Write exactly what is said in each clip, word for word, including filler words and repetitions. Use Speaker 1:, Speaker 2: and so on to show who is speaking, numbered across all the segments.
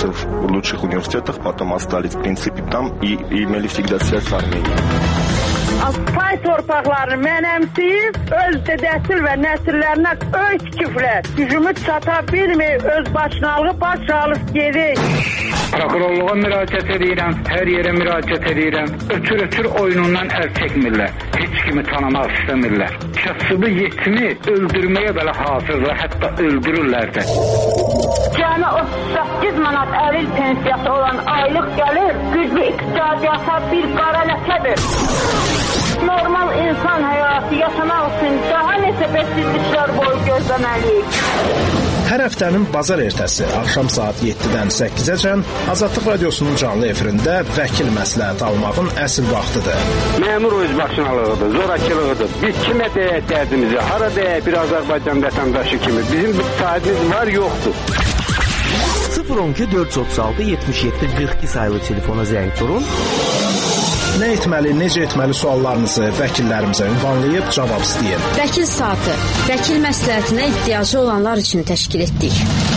Speaker 1: учился в лучших университетах, потом остались, в принципе, там и, и имели всегда связь с Armeniей.
Speaker 2: Pay torpaqlarını mənəmsiyib, öz dədəsil və nəsillərinə öy tikiblər. Gücümüz çata bilmir, öz başınalığı baş alıb gedir.
Speaker 3: Prokurorluğa müraciət edirəm, hər yerə müraciət edirəm. Ötür-ötür oyunundan əl çəkmirlər. Heç kimi tanımaq istəmirlər. Kasıbı yetimi öldürməyə belə hazırlar, hətta öldürürlər də.
Speaker 2: Cəmi otuz səkkiz manat əril pensiyası olan aylıq gəlir, güclü iqtisadiyyata bir qara ləkədir. Normal insan həyatı yaşamaq üçün daha neçə beşikliklər boyu gözləməliyik.
Speaker 4: Hər həftənin bazar ertəsi axşam saat yeddidən səkkizəcən Azadlıq Radiosunun canlı efirində vəkil məsləhət almağın əsl vaxtıdır.
Speaker 5: Məmur özbaşınalığıdır, zorakılığıdır. Biz kimə deyək dərdimizi, hara deyək bir Azərbaycan vətəndaşı kimi. Bizim bir sahibimiz var, yoxdur.
Speaker 6: sıfır on iki dörd yüz otuz altı yetmiş yeddi qırx iki sayılı telefona zəng vurun.
Speaker 4: Nə etməli, necə etməli suallarınızı vəkillərimizə ünvanlayıb cavab istəyin.
Speaker 7: Vəkil saatı, vəkil məsləhətinə ehtiyacı olanlar üçün təşkil etdik.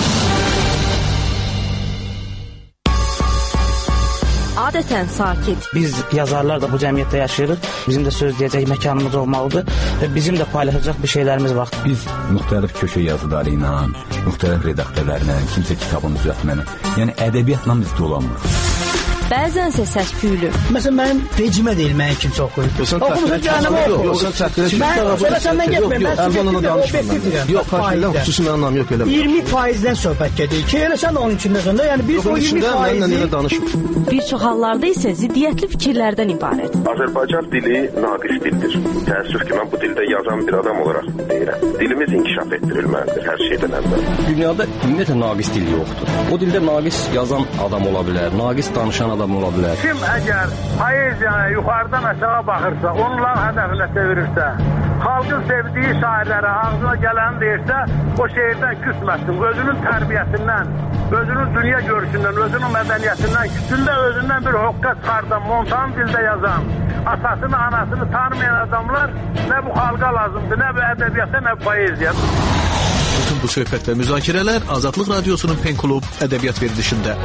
Speaker 7: Adətən sakit.
Speaker 8: Biz yazarlar da bu cəmiyyətdə yaşayırıq. Bizim də söz deyəcək məkanımız olmalıdır və bizim də paylaşacaq bir şeylərimiz var.
Speaker 9: Biz müxtəlif köşə yazıları ilə, müxtəlif redaktörlərlə, kimsə kitabın düzəltməni, yəni ədəbiyyatla biz dolanmırıq.
Speaker 7: Bəzənsə səs-küylü.
Speaker 8: Məsələn, mənim vecimə deyil, mənim kimsə oxuyur. Oxumusa canımı oxuyur.
Speaker 9: Yoxsa çəkdirək.
Speaker 8: Mən səndən getməyim, mən subjektiv objektivdirəm.
Speaker 9: Yox, qarşılayla xüsusi mənam yox elə.
Speaker 8: iyirmi faizdən söhbət gedir ki, elə sən də onun içindəsən də, yəni biz o iyirmi faizi...
Speaker 7: Bir çox hallarda isə ziddiyyətli fikirlərdən ibarət.
Speaker 10: Azərbaycan dili naqis dildir. Təəssüf ki, mən bu dildə yazan bir adam olaraq deyirəm. Dilimiz inkişaf etdirilməlidir hər şeydən əvvəl.
Speaker 11: Dünyada ümumiyyətlə naqis dil yoxdur. O dildə naqis yazan adam ola bilər, naqis danışan adam ola bilər.
Speaker 12: Kim əgər poeziyaya yuxarıdan aşağı baxırsa, onların hədəfinə çevirirsə, xalqın sevdiyi şairlərə ağzına gələni deyirsə, o şeirdən küsməsin. Özünün tərbiyəsindən, özünün dünya görüşündən, özünün mədəniyyətindən, küsündə özündən bir hoqqa çıxardan, montan dildə yazan, atasını, anasını tanımayan adamlar nə bu xalqa lazımdır, nə bu ədəbiyyata, nə bu poeziya.
Speaker 13: Bütün bu söhbət və müzakirələr Azadlıq Radiosunun Pen Klub ədəbiyyat verilişində.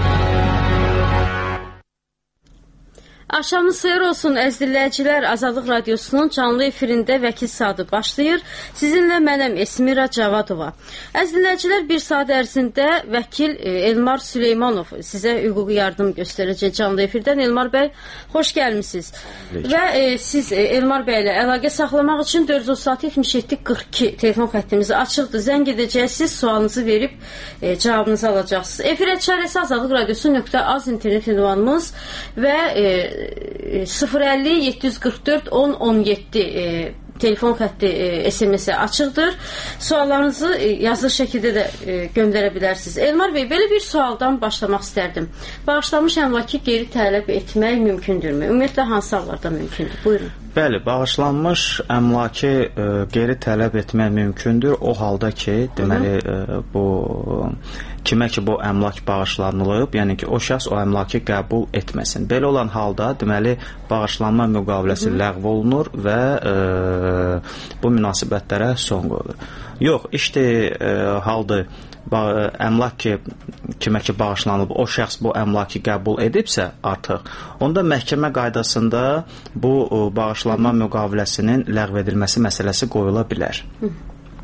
Speaker 14: Axşamınız xeyir olsun əziz dinləyicilər. Azadlıq Radiosunun canlı efirində vəkil saatı başlayır. Sizinlə mənəm Esmira Cavadova. Əziz dinləyicilər, bir saat ərzində vəkil Elmar Süleymanov sizə hüquqi yardım göstərəcək canlı efirdən. Elmar bəy, xoş gəlmisiniz. Və e, siz e, Elmar bəy ilə əlaqə saxlamaq üçün dörd yüz otuz altı yetmiş yeddi qırx iki telefon xəttimiz açıqdır. Zəng edəcəksiniz, sualınızı verib e, cavabınızı alacaqsınız. Efirə çarəsi Azadlıq Radiosu nöqtə az internet ünvanımız və e, sıfır əlli yeddi yüz qırx dörd on on yeddi e, telefon xətti e, S M S-ə açıqdır. Suallarınızı e, yazılı şəkildə də e, göndərə bilərsiniz. Elmar bəy, belə bir sualdan başlamaq istərdim. Bağışlanmış əmlakı geri tələb etmək mümkündürmü? Ümumiyyətlə hansı hallarda mümkündür? Buyurun.
Speaker 15: Bəli, bağışlanmış əmlakı e, geri tələb etmək mümkündür o halda ki, deməli e, bu kimə ki bu əmlak bağışlanılıb, yəni ki o şəxs o əmlakı qəbul etməsin. Belə olan halda deməli bağışlanma müqaviləsi ləğv olunur və e, bu münasibətlərə son qoyulur. Yox, işte e, haldır əmlak ki, kimə ki bağışlanıb, o şəxs bu əmlakı qəbul edibsə artıq, onda məhkəmə qaydasında bu bağışlanma müqaviləsinin ləğv edilməsi məsələsi qoyula bilər. Hı.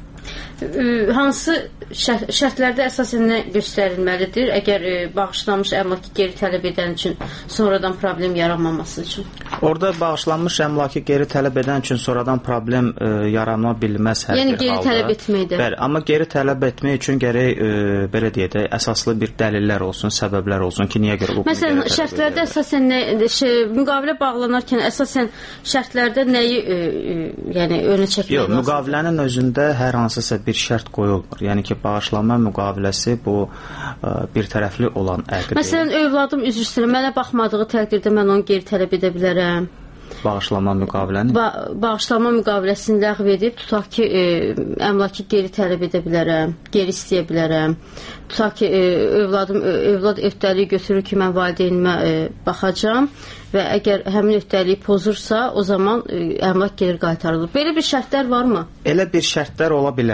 Speaker 14: Hansı şərt, şərtlərdə əsasən nə göstərilməlidir əgər e, bağışlanmış əmlakı geri tələb edən üçün sonradan problem yaranmaması üçün?
Speaker 15: Orada bağışlanmış əmlakı geri tələb edən üçün sonradan problem e, yarana bilməz hər
Speaker 14: yəni,
Speaker 15: bir halda. Yəni
Speaker 14: geri tələb etməkdə.
Speaker 15: Bəli, amma geri tələb etmək üçün gərək e, belə deyək də əsaslı bir dəlillər olsun, səbəblər olsun ki, niyə görə bu
Speaker 14: məsələn, şərtlərdə əsasən nə, şey, müqavilə bağlanarkən əsasən şərtlərdə nəyi e, e, yəni önə çəkmək
Speaker 15: Yox, lazım? Müqavilənin özündə hər hansısa bir şərt qoyulmur. Yəni ki, bağışlanma müqaviləsi bu ə, bir tərəfli olan əqd.
Speaker 14: Məsələn, övladım üzr istəyirəm, mənə baxmadığı təqdirdə mən onu geri tələb edə bilərəm.
Speaker 15: Bağışlanma müqaviləni?
Speaker 14: Ba bağışlanma müqaviləsini ləğv edib, tutaq ki, e, əmlakı geri tələb edə bilərəm, geri istəyə bilərəm. Tutaq ki, e, övladım, e, övlad öhdəliyi götürür ki, mən valideynimə e, baxacam və əgər həmin öhdəliyi pozursa, o zaman e, əmlak geri qaytarılır. Belə bir şərtlər varmı?
Speaker 15: Elə bir şərtlər ola bilər.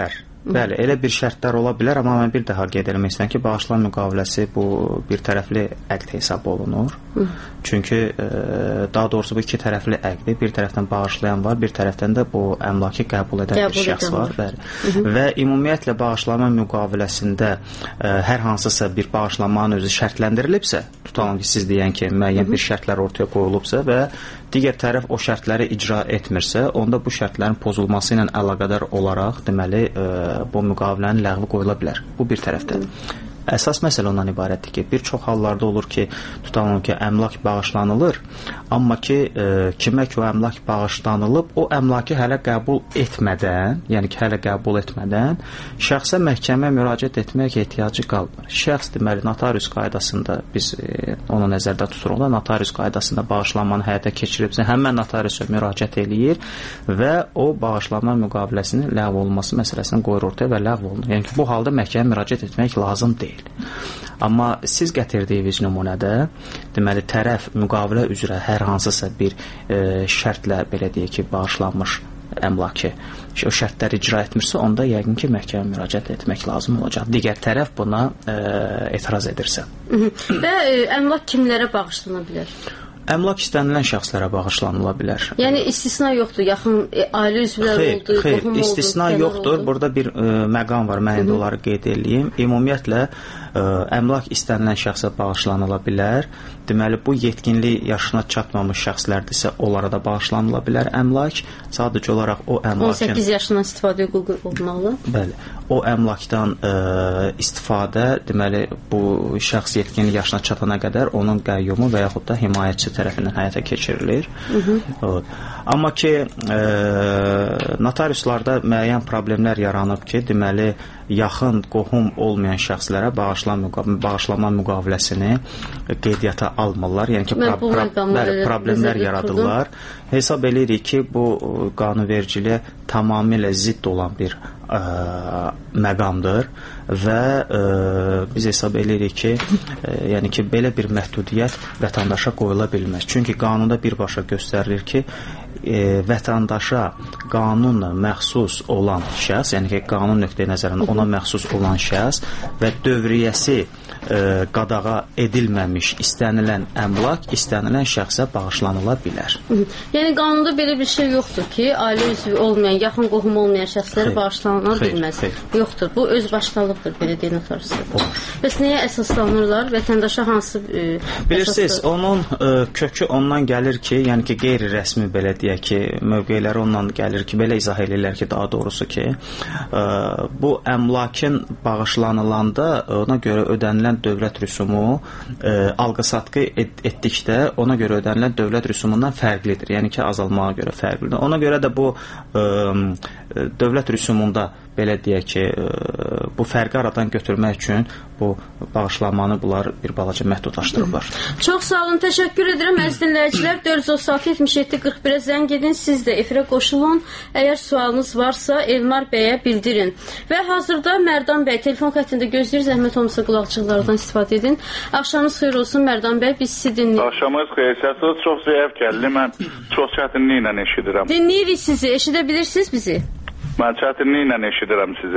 Speaker 15: Bəli, elə bir şərtlər ola bilər, amma mən bir daha qeyd etmək istəyirəm ki, bağışlama müqaviləsi bu bir tərəfli əqd hesab olunur. Hı. Çünki e, daha doğrusu bu iki tərəfli əqdi, bir tərəfdən bağışlayan var, bir tərəfdən də bu əmlakı qəbul edən qəbul bir şəxs var. Bəli. Hı -hı. Və ümumiyyətlə bağışlama müqaviləsində e, hər hansısa bir bağışlamanın özü şərtləndirilibsə, tutalım ki, siz deyən ki, müəyyən bir şərtlər ortaya qoyulubsa və digər tərəf o şərtləri icra etmirsə, onda bu şərtlərin pozulması ilə əlaqədar olaraq deməli e, bu müqavilənin ləğvi qoyula bilər. Bu bir tərəfdən. Əsas məsələ ondan ibarətdir ki, bir çox hallarda olur ki, tutalım ki, əmlak bağışlanılır, amma ki, e, kimə ki o əmlak bağışlanılıb, o əmlakı hələ qəbul etmədən, yəni ki, hələ qəbul etmədən şəxsə məhkəməyə müraciət etmək ehtiyacı qalmır. Şəxs deməli notarius qaydasında biz e, onu nəzərdə tuturuq da, notarius qaydasında bağışlanmanı həyata keçiribsə, həmən notariusa müraciət eləyir və o bağışlanma müqaviləsinin ləğv olunması məsələsini qoyur ortaya və ləğv olunur. Yəni ki, bu halda məhkəməyə müraciət etmək lazım deyil. Amma siz gətirdiyiniz nümunədə deməli tərəf müqavilə üzrə hər hansısa bir e, şərtlə belə deyək ki, bağışlanmış əmlakı o şərtləri icra etmirsə, onda yəqin ki, məhkəməyə müraciət etmək lazım olacaq. Digər tərəf buna e, etiraz edirsə. Hı -hı.
Speaker 14: Və e, əmlak kimlərə bağışlana bilər?
Speaker 15: Əmlak istənilən şəxslərə bağışlanıla bilər.
Speaker 14: Yəni istisna yoxdur, yaxın e, ailə üzvləri
Speaker 15: xeyr,
Speaker 14: oldu,
Speaker 15: xeyr,
Speaker 14: qohum oldu,
Speaker 15: istisna yoxdur.
Speaker 14: Oldu.
Speaker 15: Burada bir e, məqam var, mən indi onları qeyd edeyim. Ümumiyyətlə e, əmlak istənilən şəxsə bağışlanıla bilər. Deməli, bu yetkinlik yaşına çatmamış şəxslərdirsə, onlara da bağışlanıla bilər əmlak. Sadəcə olaraq o əmlakın...
Speaker 14: on səkkiz yaşından istifadə hüququ olmalı.
Speaker 15: Bəli. O əmlakdan e, istifadə, deməli, bu şəxs yetkinlik yaşına çatana qədər onun qəyyumu və yaxud da himayəçi tərəfindən həyata keçirilir. Hı -hı. Amma ki, e, notariuslarda müəyyən problemlər yaranıb ki, deməli, yaxın qohum olmayan şəxslərə bağışlama, bağışlama müqaviləsini qeydiyyata almırlar. Yəni ki, pro pro bəli, problemlər yaradırlar. Hesab edirik ki, bu qanunvericiliyə tamamilə zidd olan bir ə, məqamdır və ə, biz hesab edirik ki, ə, yəni ki, belə bir məhdudiyyət vətəndaşa qoyula bilməz. Çünki qanunda birbaşa göstərilir ki, e, vətəndaşa qanunla məxsus olan şəxs, yəni ki, qanun nöqteyi nəzərindən ona məxsus olan şəxs və dövriyyəsi e, qadağa edilməmiş istənilən əmlak istənilən şəxsə bağışlanıla bilər.
Speaker 14: Yəni qanunda belə bir şey yoxdur ki, ailə üzvü olmayan, yaxın qohum olmayan şəxslərə bağışlanıla bilməz. Xeyr. Yoxdur. Bu öz başdalıqdır, belə deyil notariusda. Bəs nəyə əsaslanırlar? Vətəndaşa hansı e,
Speaker 15: bilirsiniz, əsasdır? Onun e, kökü ondan gəlir ki, yəni ki, qeyri-rəsmi belə deyək ki, mövqeləri ondan gəlir ki, belə izah edirlər ki, daha doğrusu ki, e, bu əmlakın bağışlanılanda ona görə ödənilən dövlət rüsumu e, alqı-satqı et, etdikdə ona görə ödənilən dövlət rüsumundan fərqlidir. Yəni ki, azalmağa görə fərqlidir. Ona görə də bu e, dövlət rüsumunda belə deyək ki, bu fərqi aradan götürmək üçün bu bağışlanmanı bunlar bir balaca məhdudlaşdırıblar.
Speaker 14: Çox sağ olun, təşəkkür edirəm əziz dinləyicilər. dörd yüz otuz altı yetmiş yeddi qırx birə zəng edin, siz də efirə qoşulun. Əgər sualınız varsa Elmar bəyə bildirin. Və hazırda Mərdan bəy telefon xəttində gözləyir, zəhmət olmasa qulaqçıqlardan istifadə edin. Axşamınız xeyir olsun Mərdan bəy, biz sizi dinləyirik.
Speaker 16: Axşamınız xeyir, səsiniz çox zəif gəldi, mən çox çətinliklə eşidirəm.
Speaker 14: Dinləyirik sizi, eşidə bilirsiniz bizi?
Speaker 16: Mən çətinliklə eşidirəm sizi.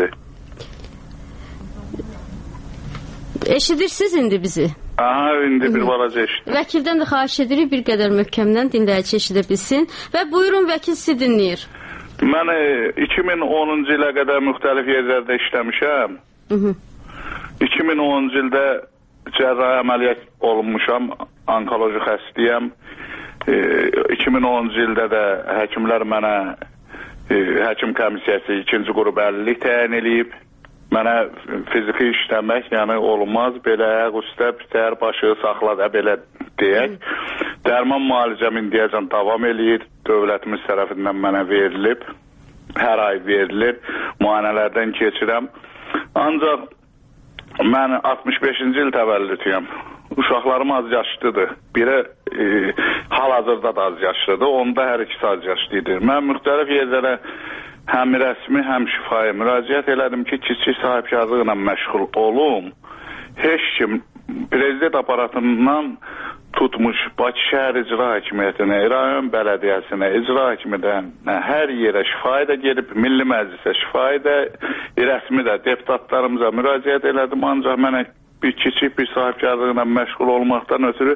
Speaker 14: Eşidirsiniz indi bizi?
Speaker 16: Aha, indi bir balaca eşidim.
Speaker 14: Vəkildən də xahiş edirik bir qədər möhkəmdən dinləyici eşidə bilsin. Və buyurun, vəkil sizi dinləyir.
Speaker 16: Mən iki min onuncu ilə qədər müxtəlif yerlərdə işləmişəm. Hı -hı. iki min onuncu ildə cərrahi əməliyyat olunmuşam, onkoloji xəstəyəm. iki min onuncu ildə də həkimlər mənə həkim komissiyası ikinci qrup əlillik təyin edib. Mənə fiziki işləmək, yəni olmaz, belə ayaq üstə, bitər, başı saxla da belə deyək. Dərman müalicəm indiyəcən davam eləyir, dövlətimiz tərəfindən mənə verilib, hər ay verilir, müayinələrdən keçirəm. Ancaq mən altmış beşinci il təvəllüdüyəm. Uşaqlarım az yaşlıdır. Biri e, hal-hazırda da az yaşlıdır, onda hər ikisi az yaşlıdır. Mən müxtəlif yerlərə həm rəsmi, həm şifaya müraciət elədim ki, kiçik sahibkarlıqla məşğul olum. Heç kim prezident aparatından tutmuş Bakı şəhər icra hakimiyyətinə, rayon bələdiyyəsinə, icra hakimiyyətinə hər yerə şifahi də gedib, Milli Məclisə şifahi də, rəsmi də deputatlarımıza müraciət elədim, ancaq mənə bir kiçik bir sahibkarlıqla məşğul olmaqdan ötürü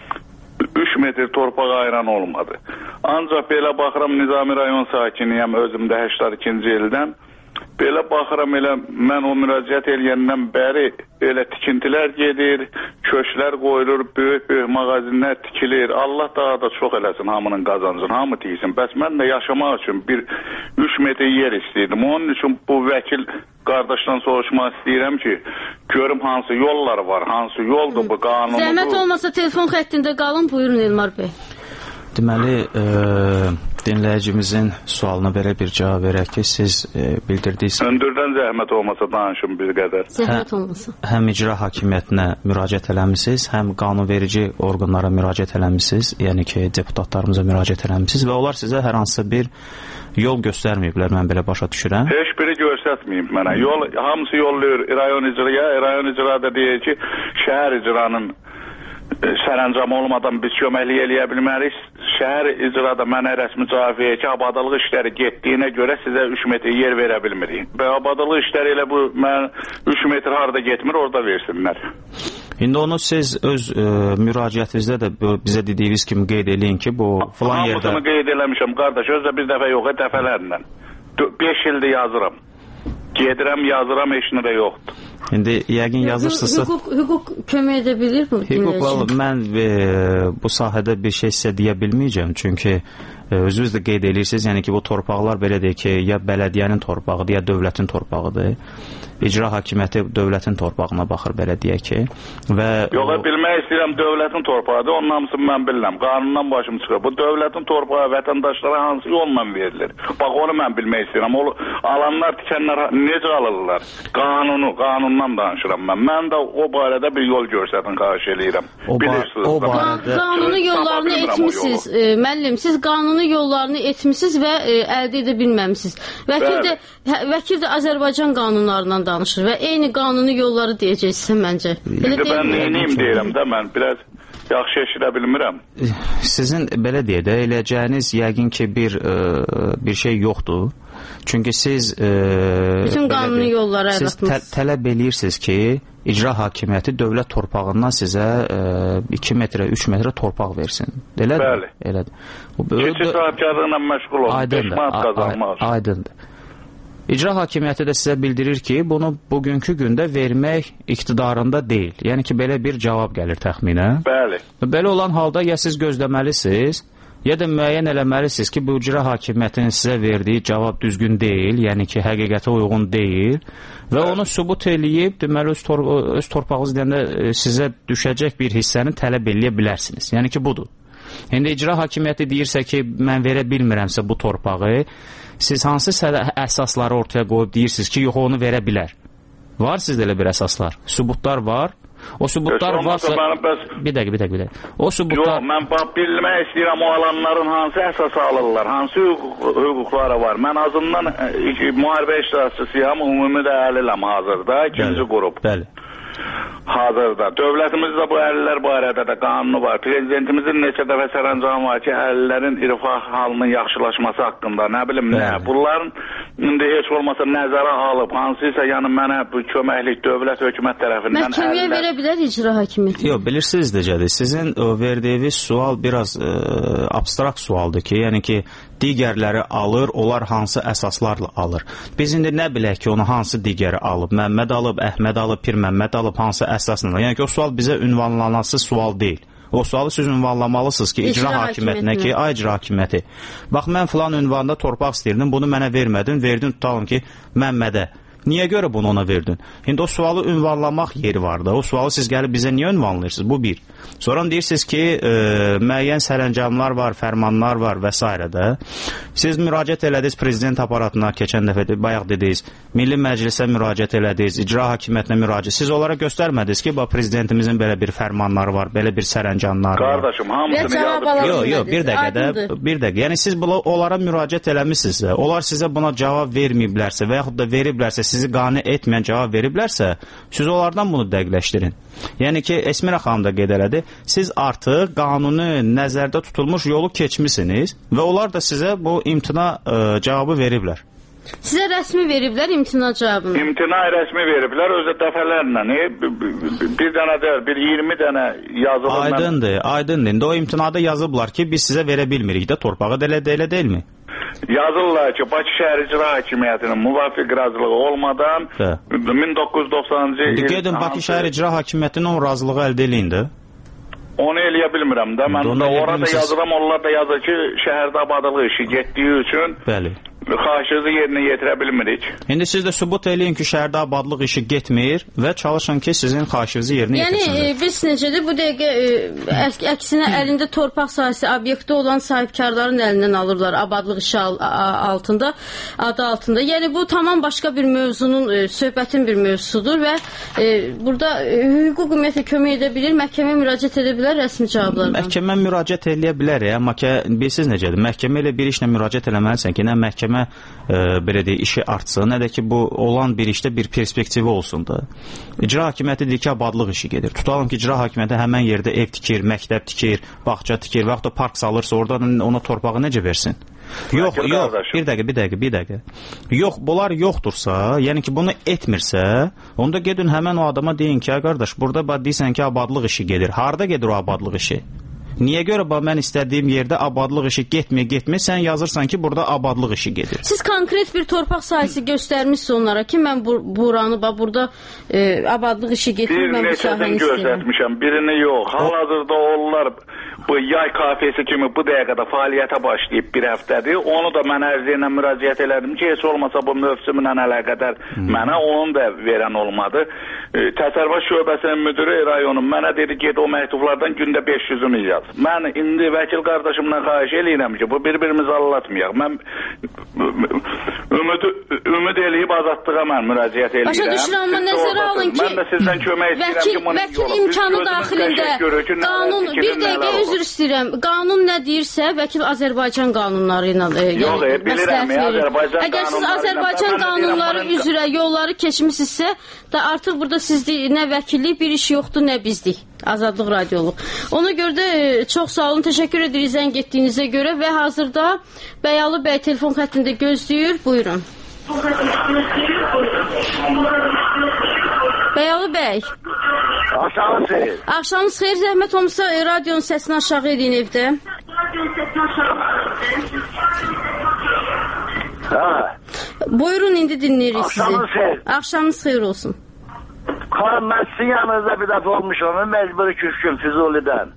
Speaker 16: üç metr torpaq ayıran olmadı. Ancaq belə baxıram, Nizami rayon sakiniyəm özümdə səksən ikinci ildən. Belə baxıram, elə mən o müraciət eləyəndən bəri elə tikintilər gedir, köşklər qoyulur, böyük-böyük mağazinlər tikilir. Allah daha da çox eləsin hamının qazancını, hamı tiksin. Bəs mən də yaşamaq üçün bir üç metr yer istəyirdim. Onun üçün bu vəkil qardaşdan soruşmaq istəyirəm ki, görüm hansı yollar var, hansı yoldur bu qanunu.
Speaker 14: Zəhmət olmasa telefon xəttində qalın, buyurun Elmar bəy.
Speaker 15: Deməli, e, dinləyicimizin sualına belə bir cavab verək ki, siz e, bildirdiniz.
Speaker 16: Öndürdən zəhmət olmasa danışın bir qədər.
Speaker 14: Zəhmət olmasa.
Speaker 15: Həm icra hakimiyyətinə müraciət eləmisiniz, həm qanunverici orqanlara müraciət eləmisiniz, yəni ki, deputatlarımıza müraciət eləmisiniz və onlar sizə hər hansısa bir yol göstərməyiblər, mən belə başa düşürəm.
Speaker 16: Heç biri göstərməyib mənə. Yol, hamısı yollayır rayon icraya, rayon icrada deyir ki, şəhər icranın sərəncam olmadan biz köməklik eləyə bilmərik. Şəhər icrada mənə rəsmi cavab verir ki, abadlıq işləri getdiyinə görə sizə üç metr yer verə bilmirik. Və abadlıq işləri elə bu, mən üç metr harada getmir, orada versinlər.
Speaker 15: İndi onu siz öz e, müraciətinizdə də bizə dediyiniz kimi qeyd eləyin ki, bu filan yerdə...
Speaker 16: Hamısını qeyd eləmişəm, qardaş, özdə bir dəfə yox, dəfələrlə. beş ildir yazıram. Gedirəm, yazıram, heç nə də yoxdur.
Speaker 15: İndi yəqin yazırsınızsa...
Speaker 14: Hüquq, hüquq kömək edə bilir bu?
Speaker 15: Hüquq, valla, mən e, bu sahədə bir şey sizə deyə bilməyəcəm. Çünki e, özünüz də qeyd edirsiniz, yəni ki, bu torpaqlar belə deyək ki, ya bələdiyyənin torpağıdır, ya dövlətin torpağıdır. İcra hakimiyyəti dövlətin torpağına baxır, belə deyək ki. Və
Speaker 16: yox, o... bilmək istəyirəm, dövlətin torpağıdır, onun hamısını mən bilirəm. Qanundan başım çıxır. Bu dövlətin torpağı vətəndaşlara hansı yolla verilir? Bax, onu mən bilmək istəyirəm. O, alanlar, tikənlər necə alırlar? Qanunu, qanundan danışıram mən. Mən də o barədə bir yol görsədin, xahiş eləyirəm.
Speaker 15: O, ba o barədə...
Speaker 14: Qanunu yollarını etmişsiniz, e, müəllim. Siz qanunu yollarını etmişsiniz və e, əldə edə bilməmişsiniz. Vəkil də, hə, vəkil də Azərbaycan qanunlarından danışır və eyni qanuni yolları deyəcəksən məncə.
Speaker 16: İndi mən neyim deyirəm də, mən biraz yaxşı eşidə bilmirəm.
Speaker 15: Sizin belə deyə də eləyəcəyiniz yəqin ki bir e, bir şey yoxdur. Çünki siz e,
Speaker 14: bütün qanuni yolları
Speaker 15: siz tə tələb eləyirsiniz ki, icra hakimiyyəti dövlət torpağından sizə e, iki metrə, üç metrə torpaq versin. Elədir?
Speaker 16: Bəli.
Speaker 15: Elədir.
Speaker 16: Keçi sahibkarlığına məşğul olun.
Speaker 15: Aydındır. Aydındır. İcra hakimiyyəti də sizə bildirir ki, bunu bugünkü gündə vermək iqtidarında deyil. Yəni ki, belə bir cavab gəlir təxminən.
Speaker 16: Bəli.
Speaker 15: Belə olan halda ya siz gözləməlisiniz, ya da müəyyən eləməlisiniz ki, bu icra hakimiyyətinin sizə verdiyi cavab düzgün deyil, yəni ki, həqiqətə uyğun deyil və onu sübut eləyib, deməli, öz, tor öz torpağınız deyəndə sizə düşəcək bir hissəni tələb eləyə bilərsiniz. Yəni ki, budur. İndi icra hakimiyyəti deyirsə ki, mən verə bilmirəmsə bu torpağı, siz hansı əsasları ortaya qoyub deyirsiniz ki, yox, onu verə bilər? Var sizdə elə bir əsaslar? Sübutlar var. O sübutlar varsa...
Speaker 16: Bəs...
Speaker 15: Bir dəqiqə, bir dəqiqə, bir dəqiqə. O sübutlar...
Speaker 16: Yox, mən bilmək istəyirəm o alanların hansı əsas alırlar, hansı hüquq, hüquqları var. Mən azından müharibə iştirakçısıyam, ümumi də əliləm hazırda, ikinci bəli, qrup.
Speaker 15: Bəli.
Speaker 16: Hazırda. Dövlətimizdə bu əlillər barədə də qanunu var. Prezidentimizin neçə dəfə sərəncamı var ki, əlillərin irfah halının yaxşılaşması haqqında, nə bilim nə. Bunların indi heç olmasa nəzərə alıb, hansıysa yəni mənə bu köməklik dövlət hökumət tərəfindən
Speaker 14: məhkəməyə əlillər... verə bilər icra hakimiyyəti.
Speaker 15: Yox, bilirsiniz necədir? Sizin o verdiyiniz sual biraz e, abstrakt sualdır ki, yəni ki, digərləri alır, onlar hansı əsaslarla alır. Biz indi nə bilək ki, onu hansı digəri alıb? Məmməd alıb, Əhməd alıb, Pir Məmməd alıb, hansı əsasla? Yəni ki, o sual bizə ünvanlanası sual deyil. O sualı siz ünvanlamalısınız ki, icra, icra hakimiyyətinə ki, ay icra hakimiyyəti. Bax, mən filan ünvanda torpaq istəyirdim, bunu mənə vermədin, verdin tutalım ki, Məmmədə. Niyə görə bunu ona verdin? İndi o sualı ünvanlamaq yeri var da. O sualı siz gəlib bizə niyə ünvanlayırsınız? Bu bir. Sonra deyirsiniz ki, e, müəyyən sərəncamlar var, fərmanlar var və s. də. Siz müraciət elədiniz prezident aparatına, keçən dəfə bayaq dediniz, Milli Məclisə müraciət elədiniz, icra hakimiyyətinə müraciət. Siz onlara göstərmədiniz ki, bax, prezidentimizin belə bir fərmanları var, belə bir sərəncamları var.
Speaker 16: Qardaşım, hamısını yazıb.
Speaker 15: Yox, yox, bir dəqiqə də, bir dəqiqə. Yəni siz onlara müraciət eləmişsinizsə, onlar sizə buna cavab verməyiblərsə və yaxud da veriblərsə, sizi qane etməyən cavab veriblərsə, siz onlardan bunu dəqiqləşdirin. Yəni ki, Esmira xanım da qeyd elədi, siz artıq qanuni nəzərdə tutulmuş yolu keçmisiniz və onlar da sizə bu imtina ə, cavabı veriblər.
Speaker 14: Sizə rəsmi veriblər imtina cavabını?
Speaker 16: İmtina rəsmi veriblər, özü dəfələrlə. Bir dənə deyil, bir iyirmi dənə yazılır.
Speaker 15: Aydındır, aydındır. İndi o imtinada yazıblar ki, biz sizə verə bilmirik də torpağı da elə, elə deyilmi?
Speaker 16: Yazırlar ki, Bakı Şəhər İcra Hakimiyyətinin müvafiq razılığı olmadan Hə. min doqquz yüz doxsanıncı il...
Speaker 15: Gedin Bakı Şəhər İcra Hakimiyyətinin o razılığı əldə eləyin də.
Speaker 16: Onu eləyə bilmirəm də. Mən də orada yazıram, onlar da yazır ki, şəhərdə abadlıq işi getdiyi üçün... Bəli. Xahişinizi yerinə yetirə bilmirik.
Speaker 15: İndi siz də sübut eləyin ki, şəhərdə abadlıq işi getmir və çalışın ki, sizin xahişinizi yerinə
Speaker 14: yəni,
Speaker 15: yetirsinlər.
Speaker 14: Yəni, biz necədir, bu dəqiqə ə, əksinə əlində torpaq sahəsi obyekti olan sahibkarların əlindən alırlar abadlıq işi altında, adı altında. Yəni, bu tamam başqa bir mövzunun, ə, söhbətin bir mövzusudur və ə, burada ə, hüquq ümumiyyətlə kömək edə bilir, məhkəməyə müraciət edə bilər rəsmi cavablardan.
Speaker 15: Məhkəmə müraciət edə bilər, amma ki, bilirsiniz necədir, məhkəmə ilə bir işlə müraciət eləməlisən ki, nə məhkəmə E, belə deyək, işi artsın, nə də ki, bu olan bir işdə bir perspektivi olsun da. İcra hakimiyyəti deyir ki, abadlıq işi gedir. Tutalım ki, icra hakimiyyəti həmən yerdə ev tikir, məktəb tikir, bağça tikir və yaxud da park salırsa, oradan ona torpağı necə versin? Yox, yox, bir dəqiqə, bir dəqiqə, bir dəqiqə. Yox, bunlar yoxdursa, yəni ki, bunu etmirsə, onda gedin həmən o adama deyin ki, qardaş, burada deyirsən ki, abadlıq işi gedir. Harada gedir o abadlıq işi? Niyə görə bax, mən istədiyim yerdə abadlıq işi getmir, getmir, sən yazırsan ki, burada abadlıq işi gedir.
Speaker 14: Siz konkret bir torpaq sahəsi göstərmişsiniz onlara ki, mən bu, buranı, bax, burada e, abadlıq işi getir, mən bu sahəni istəyirəm.
Speaker 16: Bir neçədən göstərmişəm, birini yox. Hal-hazırda onlar bu yay kafesi kimi bu dəqiqədə fəaliyyətə başlayıb bir həftədir. Onu da mən ərziylə müraciət elədim ki, heç olmasa bu mövsümlə əlaqədar hmm. mənə onu da verən olmadı. E, Təsərrüfat şöbəsinin müdürü rayonun mənə dedi, get o məktublardan gündə beş yüzünü yaz. Mən indi vəkil qardaşımla xahiş eləyirəm ki, bu bir-birimizi allatmayaq. Mən ümid, ümid eləyib azadlığa mən müraciət eləyirəm.
Speaker 14: Başa düşürəm, amma nəzərə alın ki,
Speaker 16: mən də sizdən kömək istəyirəm ki,
Speaker 14: vəkil imkanı daxilində qanun, bir dəqiqə üzr istəyirəm, qanun nə deyirsə, vəkil Azərbaycan qanunları ilə e,
Speaker 16: yox, e, bilirəm, ya, Azərbaycan
Speaker 14: əgər siz Azərbaycan qanunları üzrə yolları keçmişsinizsə, da artıq burada sizlik nə vəkillik bir iş yoxdur, nə bizlik. Azadlıq radioluq. Ona görə də çox sağ olun, təşəkkür edirik zəng etdiyinizə görə və hazırda Bəyalı bəy telefon xəttində gözləyir. Buyurun. Bəyalı bəy.
Speaker 12: Axşamınız xeyir.
Speaker 14: Axşamınız xeyir. Zəhmət olmasa radionun səsini aşağı edin evdə.
Speaker 12: Ha.
Speaker 14: Buyurun, indi dinləyirik sizi.
Speaker 12: Axşamınız xeyir.
Speaker 14: Axşamınız xeyir olsun.
Speaker 12: Xanım, mən sizin yanınızda bir dəfə olmuşam, məcburi küskün Füzulidən.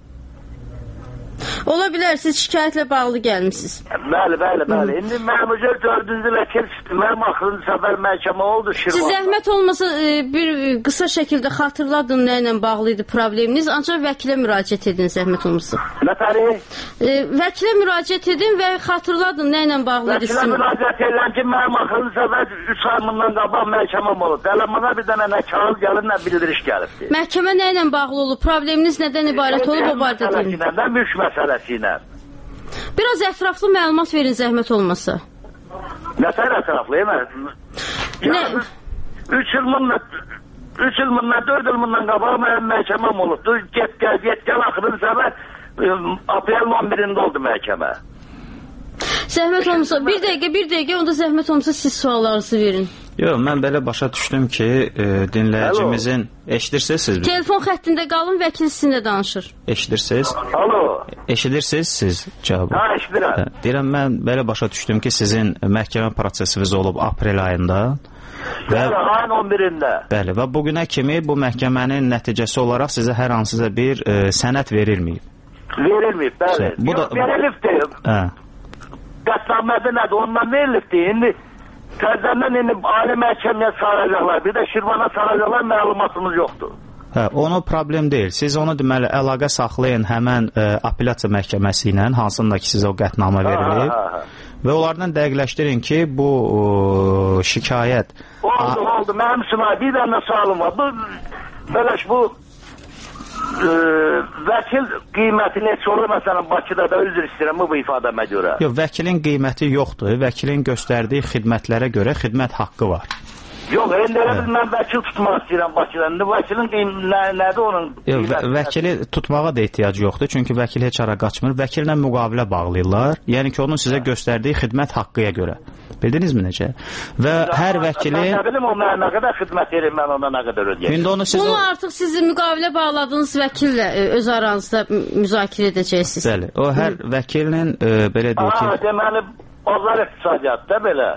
Speaker 14: Ola bilər, siz şikayətlə bağlı gəlmişsiniz.
Speaker 12: Bəli, bəli, bəli. İndi məmurca dördüncü vəkil çıxdı. Mənim axırıncı səfər məhkəmə oldu Şirvanda.
Speaker 14: Siz zəhmət olmasa bir qısa şəkildə xatırladın nə ilə bağlı idi probleminiz, ancaq vəkilə müraciət edin zəhmət olmasa.
Speaker 12: Nə tarih?
Speaker 14: Vəkilə müraciət edin və xatırladın nə ilə bağlı idi.
Speaker 12: Vəkilə müraciət edin ki, mənim axırıncı səfər üç ay bundan qabaq məhkəməm olub. Dələmana bir dənə nə kağız gəlir, nə bildiriş gəlibdir.
Speaker 14: Məhkəmə nə ilə bağlı olub? Probleminiz nədən ibarət olub? O barədə deyin.
Speaker 12: Mülk məsələsi ilə.
Speaker 14: Biraz ətraflı məlumat verin zəhmət olmasa.
Speaker 12: Nə tər ətraflı,
Speaker 14: nə?
Speaker 12: üç il bundan, üç il bundan, dörd il bundan qabaq mənim məhkəməm olubdu. Get gəl, get gəl, axırın səfər aprelin on birində oldu məhkəmə.
Speaker 14: Zəhmət olmasa, bir dəqiqə, bir dəqiqə, onda zəhmət olmasa siz suallarınızı verin.
Speaker 15: Yox, mən belə başa düşdüm ki, e, dinləyicimizin... Eşidirsiniz siz?
Speaker 14: Telefon xəttində qalın, vəkil sizinlə danışır.
Speaker 15: Eşidirsiniz?
Speaker 12: Alo.
Speaker 15: Eşidirsiniz siz cavabı?
Speaker 12: Ha, eşidirəm.
Speaker 15: Deyirəm, mən belə başa düşdüm ki, sizin məhkəmə prosesiniz olub aprel ayında.
Speaker 12: Və ayın on birində.
Speaker 15: Bəli, və bugünə kimi bu məhkəmənin nəticəsi olaraq sizə hər hansısa bir e, sənəd verilməyib.
Speaker 12: Verilməyib, bəli.
Speaker 15: Bu da...
Speaker 12: Verilibdir.
Speaker 15: Hə.
Speaker 12: Qətnamədə nədir, ondan verilibdir. İndi təzəndən indi ali məhkəməyə saracaqlar, bir də Şirvana saracaqlar, məlumatımız yoxdur.
Speaker 15: Hə, onu problem deyil. Siz onu deməli əlaqə saxlayın həmən e, apellyasiya məhkəməsi ilə, hansında ki sizə o qətnamə verilib. Ha, ha, ha. Və onlardan dəqiqləşdirin ki, bu o, şikayət...
Speaker 12: Oldu, oldu. Mənim sınay, bir dənə sualım var. Bu, bələş, bu e, vəkil qiyməti neçə olur, məsələn, Bakıda da üzr istəyirəm bu ifadəmə görə.
Speaker 15: Yox, vəkilin qiyməti yoxdur. Vəkilin göstərdiyi xidmətlərə görə xidmət haqqı var.
Speaker 12: Yox, indi elə bil mən vəkil tutmaq istəyirəm Bakıdan. Vəkilin nə, nədir onun?
Speaker 15: Yox, və vəkili tutmağa da ehtiyac yoxdur, çünki vəkil heç ara qaçmır. Vəkillə müqavilə bağlayırlar. Yəni ki, onun sizə göstərdiyi xidmət haqqıya görə. Bildinizmi necə? Və hər vəkili...
Speaker 12: Nə bilim, o mənə nə qədər xidmət edir, mən ona nə qədər ödəyəcəm.
Speaker 14: Onu, siz Bunu o... artıq siz müqavilə bağladığınız vəkillə öz aranızda müzakirə edəcəksiniz.
Speaker 15: Bəli, o hər vəkilin e, belə deyək ki...
Speaker 12: Aha, deməli, bazar iqtisadiyyatda belə...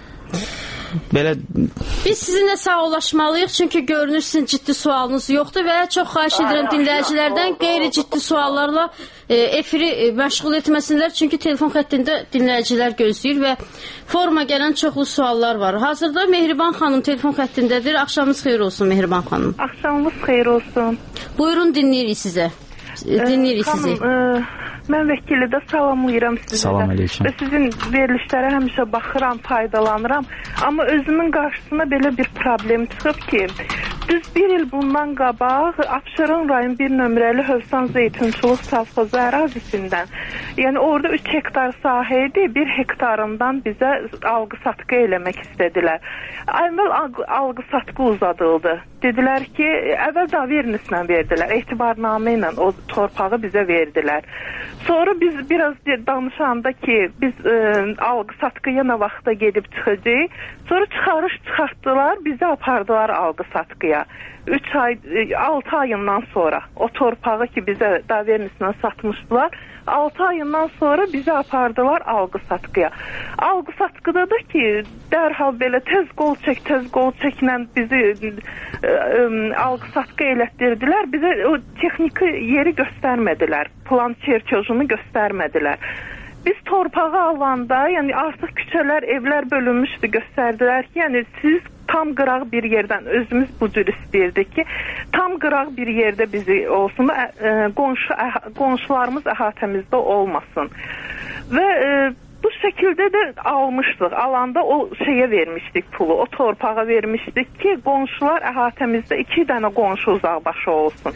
Speaker 15: Belə
Speaker 14: biz sizinlə sağollaşmalıyıq, çünki görünür sizin ciddi sualınız yoxdur və çox xahiş edirəm dinləyicilərdən qeyri-ciddi suallarla e, efiri e, məşğul etməsinlər, çünki telefon xəttində dinləyicilər gözləyir və forma gələn çoxlu suallar var. Hazırda Mehriban xanım telefon xəttindədir. Axşamınız xeyir olsun Mehriban xanım.
Speaker 17: Axşamınız xeyir olsun.
Speaker 14: Buyurun, dinləyirik sizə. Dinləyirik
Speaker 17: e,
Speaker 14: sizi.
Speaker 17: Xanım, e mən vəkili də salamlayıram sizə.
Speaker 15: Salam əleykum.
Speaker 17: Və sizin verilişlərə həmişə baxıram, faydalanıram. Amma özümün qarşısına belə bir problem çıxıb ki, düz bir il bundan qabaq Abşeron rayon bir nömrəli Hövsan Zeytinçuluq savxozu ərazisindən, yəni orada üç hektar sahə idi, bir hektarından bizə alqı-satqı eləmək istədilər. Əvvəl alqı-satqı uzadıldı. Dedilər ki, əvvəl davernislə verdilər, etibarnamə ilə o torpağı bizə verdilər. Sonra biz biraz danışanda ki, biz e, alqı-satqıya nə vaxta gedib çıxacağıq, sonra çıxarış çıxartdılar, bizi apardılar alqı-satqıya. üç ay, altı ayından sonra o torpağı ki bizə davernislə satmışdılar, altı ayından sonra bizi apardılar alqı-satqıya. Alqı-satqıda da ki, dərhal belə tez qol çək, tez qol çəklə bizi e, e, alqı-satqı elətdirdilər. Bizə o texniki yeri göstərmədilər, plan çerçözünü göstərmədilər. Biz torpağı alanda, yəni artıq küçələr, evlər bölünmüşdü, göstərdilər ki, yəni siz tam qıraq bir yerdən, özümüz bu cür istəyirdik ki, tam qıraq bir yerdə bizi olsun, ə, qonşu, ə, qonşularımız əhatəmizdə olmasın. Və ə, bu şəkildə də almışdıq, alanda o şeyə vermişdik pulu, o torpağa vermişdik ki, qonşular əhatəmizdə iki dənə qonşu uzaqbaşı olsun.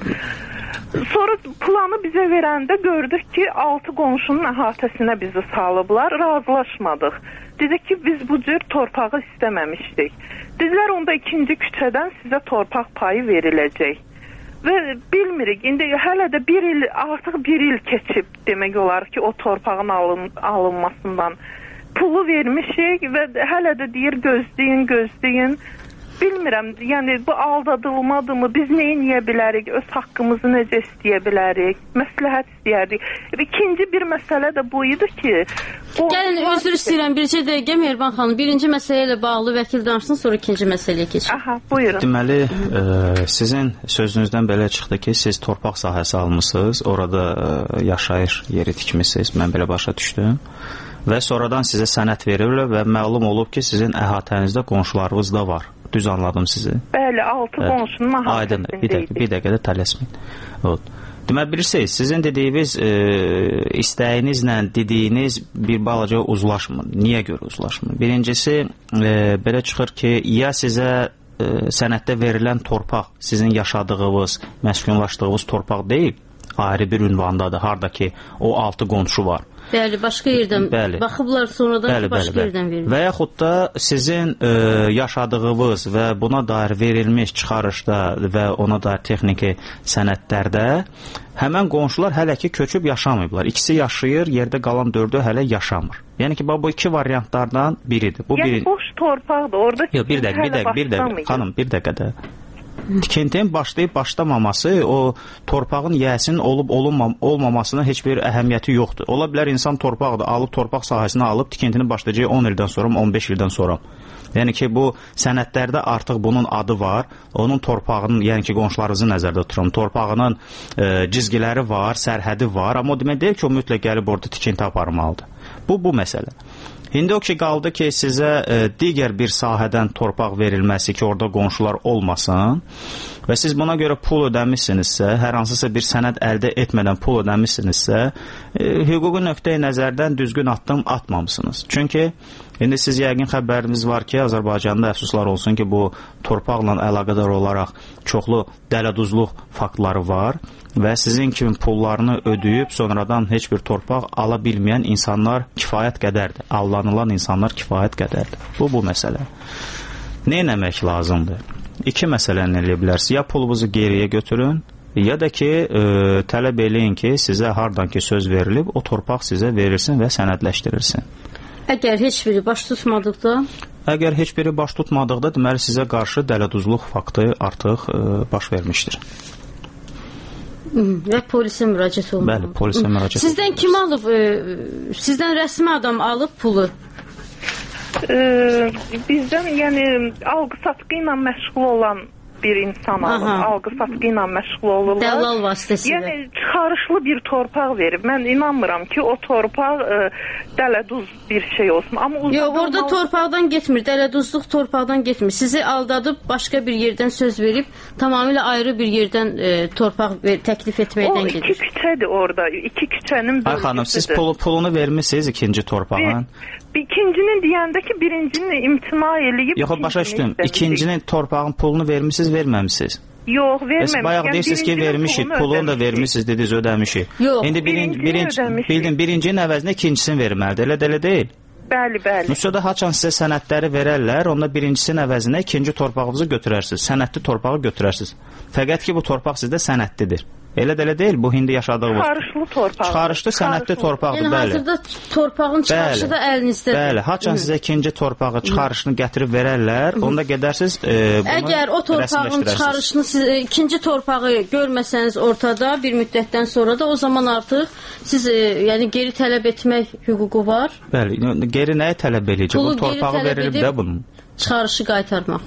Speaker 17: Sonra planı bizə verəndə gördük ki, altı qonşunun əhatəsinə bizi salıblar, razılaşmadıq. Dedik ki, biz bu cür torpağı istəməmişdik. Dedilər, onda ikinci küçədən sizə torpaq payı veriləcək. Və bilmirik, indi hələ də bir il, artıq bir il keçib demək olar ki, o torpağın alın, alınmasından pulu vermişik və hələ də deyir, gözləyin, gözləyin. Bilmirəm, yəni bu aldadılmadımı, biz nə edə bilərik, öz haqqımızı necə istəyə bilərik, məsləhət istəyərdik. İkinci bir məsələ də bu idi ki...
Speaker 14: Gəlin, özür istəyirəm, bircə dəqiqə Mehriban xanım, birinci məsələ ilə bağlı vəkil danışsın, sonra ikinci məsələyə keçin.
Speaker 17: Aha, buyurun.
Speaker 15: Deməli, e, sizin sözünüzdən belə çıxdı ki, siz torpaq sahəsi almışsınız, orada e, yaşayış yeri tikmişsiniz, mən belə başa düşdüm. Və sonradan sizə sənəd verirlər və məlum olub ki, sizin əhatənizdə qonşularınız da var. Düz anladım sizi.
Speaker 17: Bəli, altı evet. Qonşunun əhatəsindəydik.
Speaker 15: Bir dəqiqə, bir dəqiqə də tələsməyin. Deməli, bilirsiniz, sizin dediyiniz e, istəyinizlə dediyiniz bir balaca uzlaşmır. Niyə görə uzlaşmır? Birincisi, e, belə çıxır ki, ya sizə e, sənəddə verilən torpaq sizin yaşadığınız, məskunlaşdığınız torpaq deyil, ayrı bir ünvandadır, harda ki, o altı qonşu var.
Speaker 14: Bəli, başqa yerdən bəli. Baxıblar, sonradan bəli, başqa bəli, yerdən verilir.
Speaker 15: Və yaxud da sizin e, yaşadığınız və buna dair verilmiş çıxarışda və ona dair texniki sənədlərdə həmən qonşular hələ ki köçüb yaşamayıblar. İkisi yaşayır, yerdə qalan dördü hələ yaşamır. Yəni ki, bu iki variantlardan biridir. Bu
Speaker 17: yəni
Speaker 15: biri...
Speaker 17: boş torpaqdır, orada
Speaker 15: yox, bir dəqiqə, bir dəqiqə, bir dəqiqə, xanım, bir dəqiqə də. Tikintinin başlayıb başlamaması o torpağın yiyəsinin olub olunmam olmamasına heç bir əhəmiyyəti yoxdur. Ola bilər insan torpaqdır, alıb torpaq sahəsini alıb tikintini başlayacaq on ildən sonra, on beş ildən sonra. Yəni ki, bu sənədlərdə artıq bunun adı var. Onun torpağının, yəni ki, qonşularınızı nəzərdə tuturam. Torpağının e, cizgiləri var, sərhədi var, amma o demək deyil ki, o mütləq gəlib orada tikinti aparmalıdır. Bu, bu məsələ. İndi o ki, qaldı ki, sizə e, digər bir sahədən torpaq verilməsi ki, orada qonşular olmasın və siz buna görə pul ödəmişsinizsə, hər hansısa bir sənəd əldə etmədən pul ödəmişsinizsə, e, hüquqi nöqteyi nəzərdən düzgün addım atmamışsınız. Çünki indi siz yəqin xəbəriniz var ki, Azərbaycanda əfsuslar olsun ki, bu torpaqla əlaqədar olaraq çoxlu dələduzluq faktları var və sizin kimi pullarını ödəyib sonradan heç bir torpaq ala bilməyən insanlar kifayət qədərdir. Avlanılan insanlar kifayət qədərdir. Bu, bu məsələ. nə etmək lazımdır? İki məsələni eləyə bilərsiniz. Ya pulunuzu geriyə götürün, ya da ki, e, tələb eləyin ki, sizə hardan ki söz verilib, o torpaq sizə verilsin və sənədləşdirilsin.
Speaker 14: Əgər heç biri baş tutmadıqda?
Speaker 15: Əgər heç biri baş tutmadıqda, deməli sizə qarşı dələduzluq faktı artıq e, baş vermişdir.
Speaker 14: Və polisə müraciət olmalı.
Speaker 15: Bəli, polisə müraciət.
Speaker 14: Sizdən kim alıb? E, sizdən rəsmi adam alıb pulu?
Speaker 17: E, bizdən, yəni alqı-satqı ilə məşğul olan bir insan alır, alqı-satqı ilə məşğul olurlar.
Speaker 14: Dəllal vasitəsilə.
Speaker 17: Yəni çıxarışlı bir torpaq verib. Mən inanmıram ki, o torpaq e, dələduz bir şey olsun. Amma
Speaker 14: yox, orada mal... torpaqdan getmir, dələduzluq torpaqdan getmir. Sizi aldadıb başqa bir yerdən söz verib, tamamilə ayrı bir yerdən e, torpaq ver, təklif etməkdən gedir.
Speaker 17: O iki küçədir orada, iki küçənin bölgüsüdür.
Speaker 15: Ay xanım, siz pulu, pulunu vermişsiniz ikinci torpağın?
Speaker 17: Bir, ikincinin deyəndə ki, birincini imtina eləyib...
Speaker 15: Yox, başa düşdüm. İkincinin torpağın pulunu vermişsiniz, verməmişsiniz?
Speaker 17: Yox, verməmişik.
Speaker 15: Bəs bayaq deyirsiniz ki, vermişik, pulunu da vermişsiniz, dediniz, ödəmişik.
Speaker 17: Yox,
Speaker 15: İndi birinci, birinci, bildin, birincinin əvəzində ikincisini verməlidir, elə dələ deyil.
Speaker 17: Bəli, bəli.
Speaker 15: Müsödə haçan sizə sənədləri verərlər, onda birincisinin əvəzinə ikinci torpağınızı götürərsiniz, sənədli torpağı götürərsiniz. Fəqət ki, bu torpaq sizdə sənədlidir. Elə də elə deyil, bu indi yaşadığımız.
Speaker 17: Çıxarışlı torpaq.
Speaker 15: Çıxarışlı sənədli torpaqdır,
Speaker 14: yəni,
Speaker 15: bəli.
Speaker 14: Yəni hazırda torpağın çıxarışı da əlinizdədir.
Speaker 15: Bəli, haçan sizə ikinci torpağı çıxarışını gətirib verərlər, onda gedərsiniz e, bunu
Speaker 14: əgər o torpağın çıxarışını siz e, ikinci torpağı görməsəniz ortada bir müddətdən sonra da o zaman artıq siz e, yəni geri tələb etmək hüququ var.
Speaker 15: Bəli, geri nəyə tələb eləyəcək? Bu torpağı verilib də bunun.
Speaker 14: Çıxarışı qaytarmaq.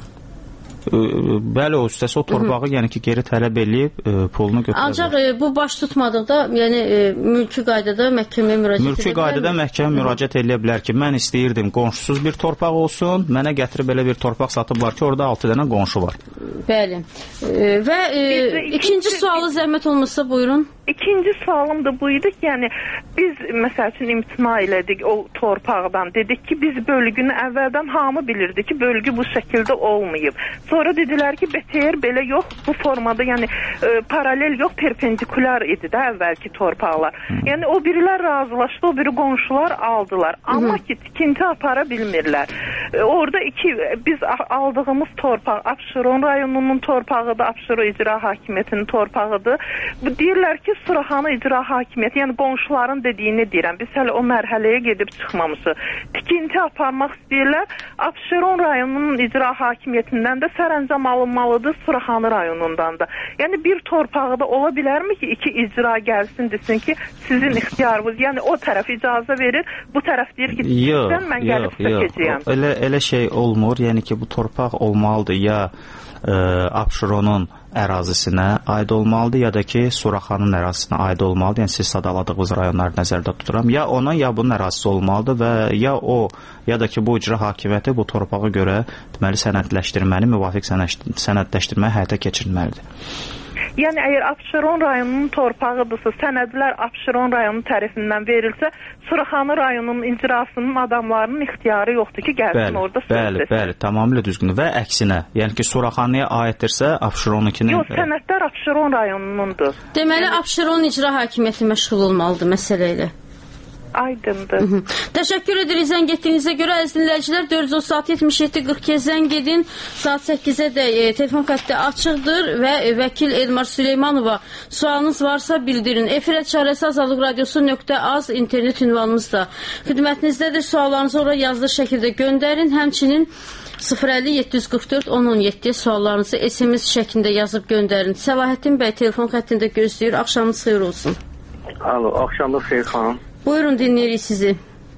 Speaker 15: Bəli, o üstəsi o torpağı, Hı -hı. yəni ki, geri tələb eləyib e, pulunu götürəcək.
Speaker 14: Ancaq e, bu baş tutmadıqda, yəni e, mülki qaydada məhkəməyə müraciət edə
Speaker 15: Mülki qaydada məhkəmə müraciət eləyə bilər ki, mən istəyirdim qonşusuz bir torpaq olsun, mənə gətirib belə bir torpaq satıblar ki, orada altı dənə qonşu var.
Speaker 14: Bəli. E, və e, ikinci, ikinci sualı zəhmət olmasa buyurun.
Speaker 17: İkinci sualım da buydu ki, yəni biz məsəl üçün imtina elədik o torpaqdan. Dedik ki, biz bölgünü əvvəldən hamı bilirdi ki, bölgü bu şəkildə olmayıb. Sonra dedilər ki, B T R belə yox, bu formada, yəni e, paralel yox, perpendikular idi də əvvəlki torpaqlar. Yəni o birilər razılaşdı, o biri qonşular aldılar. Amma Hı -hı. ki, tikinti apara bilmirlər. E, orada iki, biz aldığımız torpaq Abşeron rayonunun torpağıdır, Abşeron İcra Hakimiyyətinin torpağıdır. Bu deyirlər ki, Suraxanı İcra Hakimiyyəti, yəni qonşuların dediyini deyirəm. Biz hələ o mərhələyə gedib çıxmamışıq. Tikinti aparmaq istəyirlər. Abşeron rayonunun İcra Hakimiyyətindən də sərəncam alınmalıdır, Suraxanı rayonundan da. Yəni bir torpağı da ola bilərmi ki, iki icra gəlsin, desin ki, sizin ixtiyarınız, yəni o tərəf icazə verir, bu tərəf deyir ki, sizdən mən gəlib sökəcəyəm.
Speaker 15: Elə, elə şey olmur, yəni ki, bu torpaq olmalıdır ya e, Abşeronun ərazisinə aid olmalıdır, ya da ki, Suraxanın ərazisinə aid olmalıdır. Yəni siz sadaladığınız rayonları nəzərdə tuturam. Ya ona, ya bunun ərazisi olmalıdır və ya o, ya da ki, bu icra hakimiyyəti bu torpağa görə deməli sənədləşdirməli, müvafiq sənədləşdirməyi həyata keçirməlidir.
Speaker 17: Yəni əgər Abşeron rayonunun torpağıdırsa, sənədlər Abşeron rayonu tərəfindən verilsə, Suraxanı rayonunun icrasının adamlarının ixtiyarı yoxdur ki, gəlsin
Speaker 15: bəli,
Speaker 17: orada söz
Speaker 15: bəli,
Speaker 17: desin.
Speaker 15: Bəli, tamamilə düzgün. Və əksinə, yəni ki, Suraxanıya aiddirsə, Abşeronunkinin...
Speaker 17: Yox, sənədlər Abşeron rayonunundur.
Speaker 14: Deməli, yəni... Abşeron icra hakimiyyəti məşğul olmalıdır məsələ ilə.
Speaker 17: Aydındır.
Speaker 14: Hı -hı. Təşəkkür edirik zəng etdiyinizə görə, əziz dinləyicilər. dörd yüz otuz altı yetmiş yeddi qırx iki zəng edin. Saat səkkizə də e, telefon xətti açıqdır və e, vəkil Elmar Süleymanova sualınız varsa bildirin. Efirə çarəsi azadlıq radiosu nöqtə az internet ünvanımız da xidmətinizdədir. Suallarınızı ora yazılı şəkildə göndərin. Həmçinin sıfır əlli yeddi yüz qırx dörd on on yeddi suallarınızı S M S şəklində yazıb göndərin. Səlahattin bəy telefon xəttində gözləyir. Axşamınız xeyir olsun.
Speaker 18: Alo, axşamınız xeyir xanım.
Speaker 14: Buyurun, dinləyirik sizi.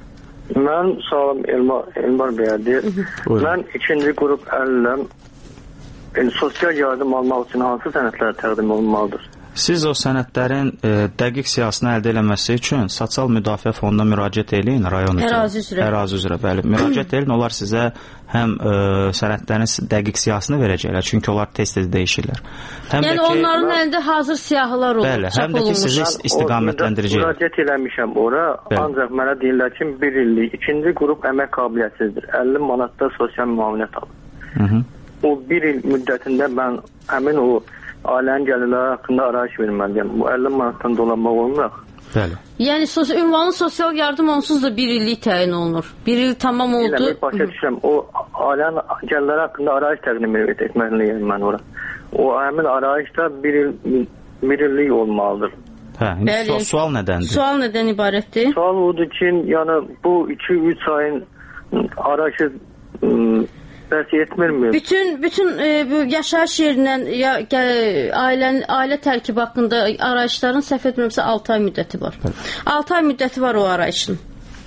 Speaker 18: Mən salam Elmar, Elmar bəyədir. Mən ikinci qrup əliləm. Yəni, sosial yardım almaq üçün hansı sənədlər təqdim olunmalıdır?
Speaker 15: Siz o sənədlərin e, dəqiq siyasını əldə eləməsi üçün sosial müdafiə fonduna müraciət eləyin, rayon üzrə.
Speaker 14: Ərazi üzrə.
Speaker 15: Ərazi üzrə, bəli. Müraciət eləyin, onlar sizə həm e, sənədlərin dəqiq siyasını verəcəklər, çünki onlar tez-tez dəyişirlər. Həm
Speaker 14: yəni
Speaker 15: də ki,
Speaker 14: onların əlində hazır siyahılar olur.
Speaker 15: Bəli, həm də ki, sizi istiqamətləndirəcəklər.
Speaker 18: Müraciət eləmişəm ora, bəli. Ancaq mənə deyirlər ki, bir illik ikinci qrup əmək qabiliyyətsizdir. əlli manatda sosial müavinət alır. Hı -hı. O bir il müddətində mən həmin o ailənin gəlirləri haqqında arayış verməliyəm. Bu əlli manatdan dolanmaq olmur.
Speaker 15: Bəli.
Speaker 14: Yəni sos ünvanlı sosial yardım onsuz da bir illik təyin olunur. Bir il tamam oldu.
Speaker 18: Elə başa düşürəm. O ailənin gəlirləri haqqında arayış təqdim etməliyəm mən ora. O həmin arayışda bir il bir illik olmalıdır.
Speaker 15: Hə, indi su sual nədəndir?
Speaker 14: Sual nədən ibarətdir?
Speaker 18: Sual odur ki, yəni bu iki üç ayın arayışı bəs etmirmi?
Speaker 14: Bütün bütün e, bu yaşayış yerindən ya ailənin ailə tərkibi haqqında arayışların səhv etmirəmsə altı ay müddəti var. altı ay müddəti var o arayışın.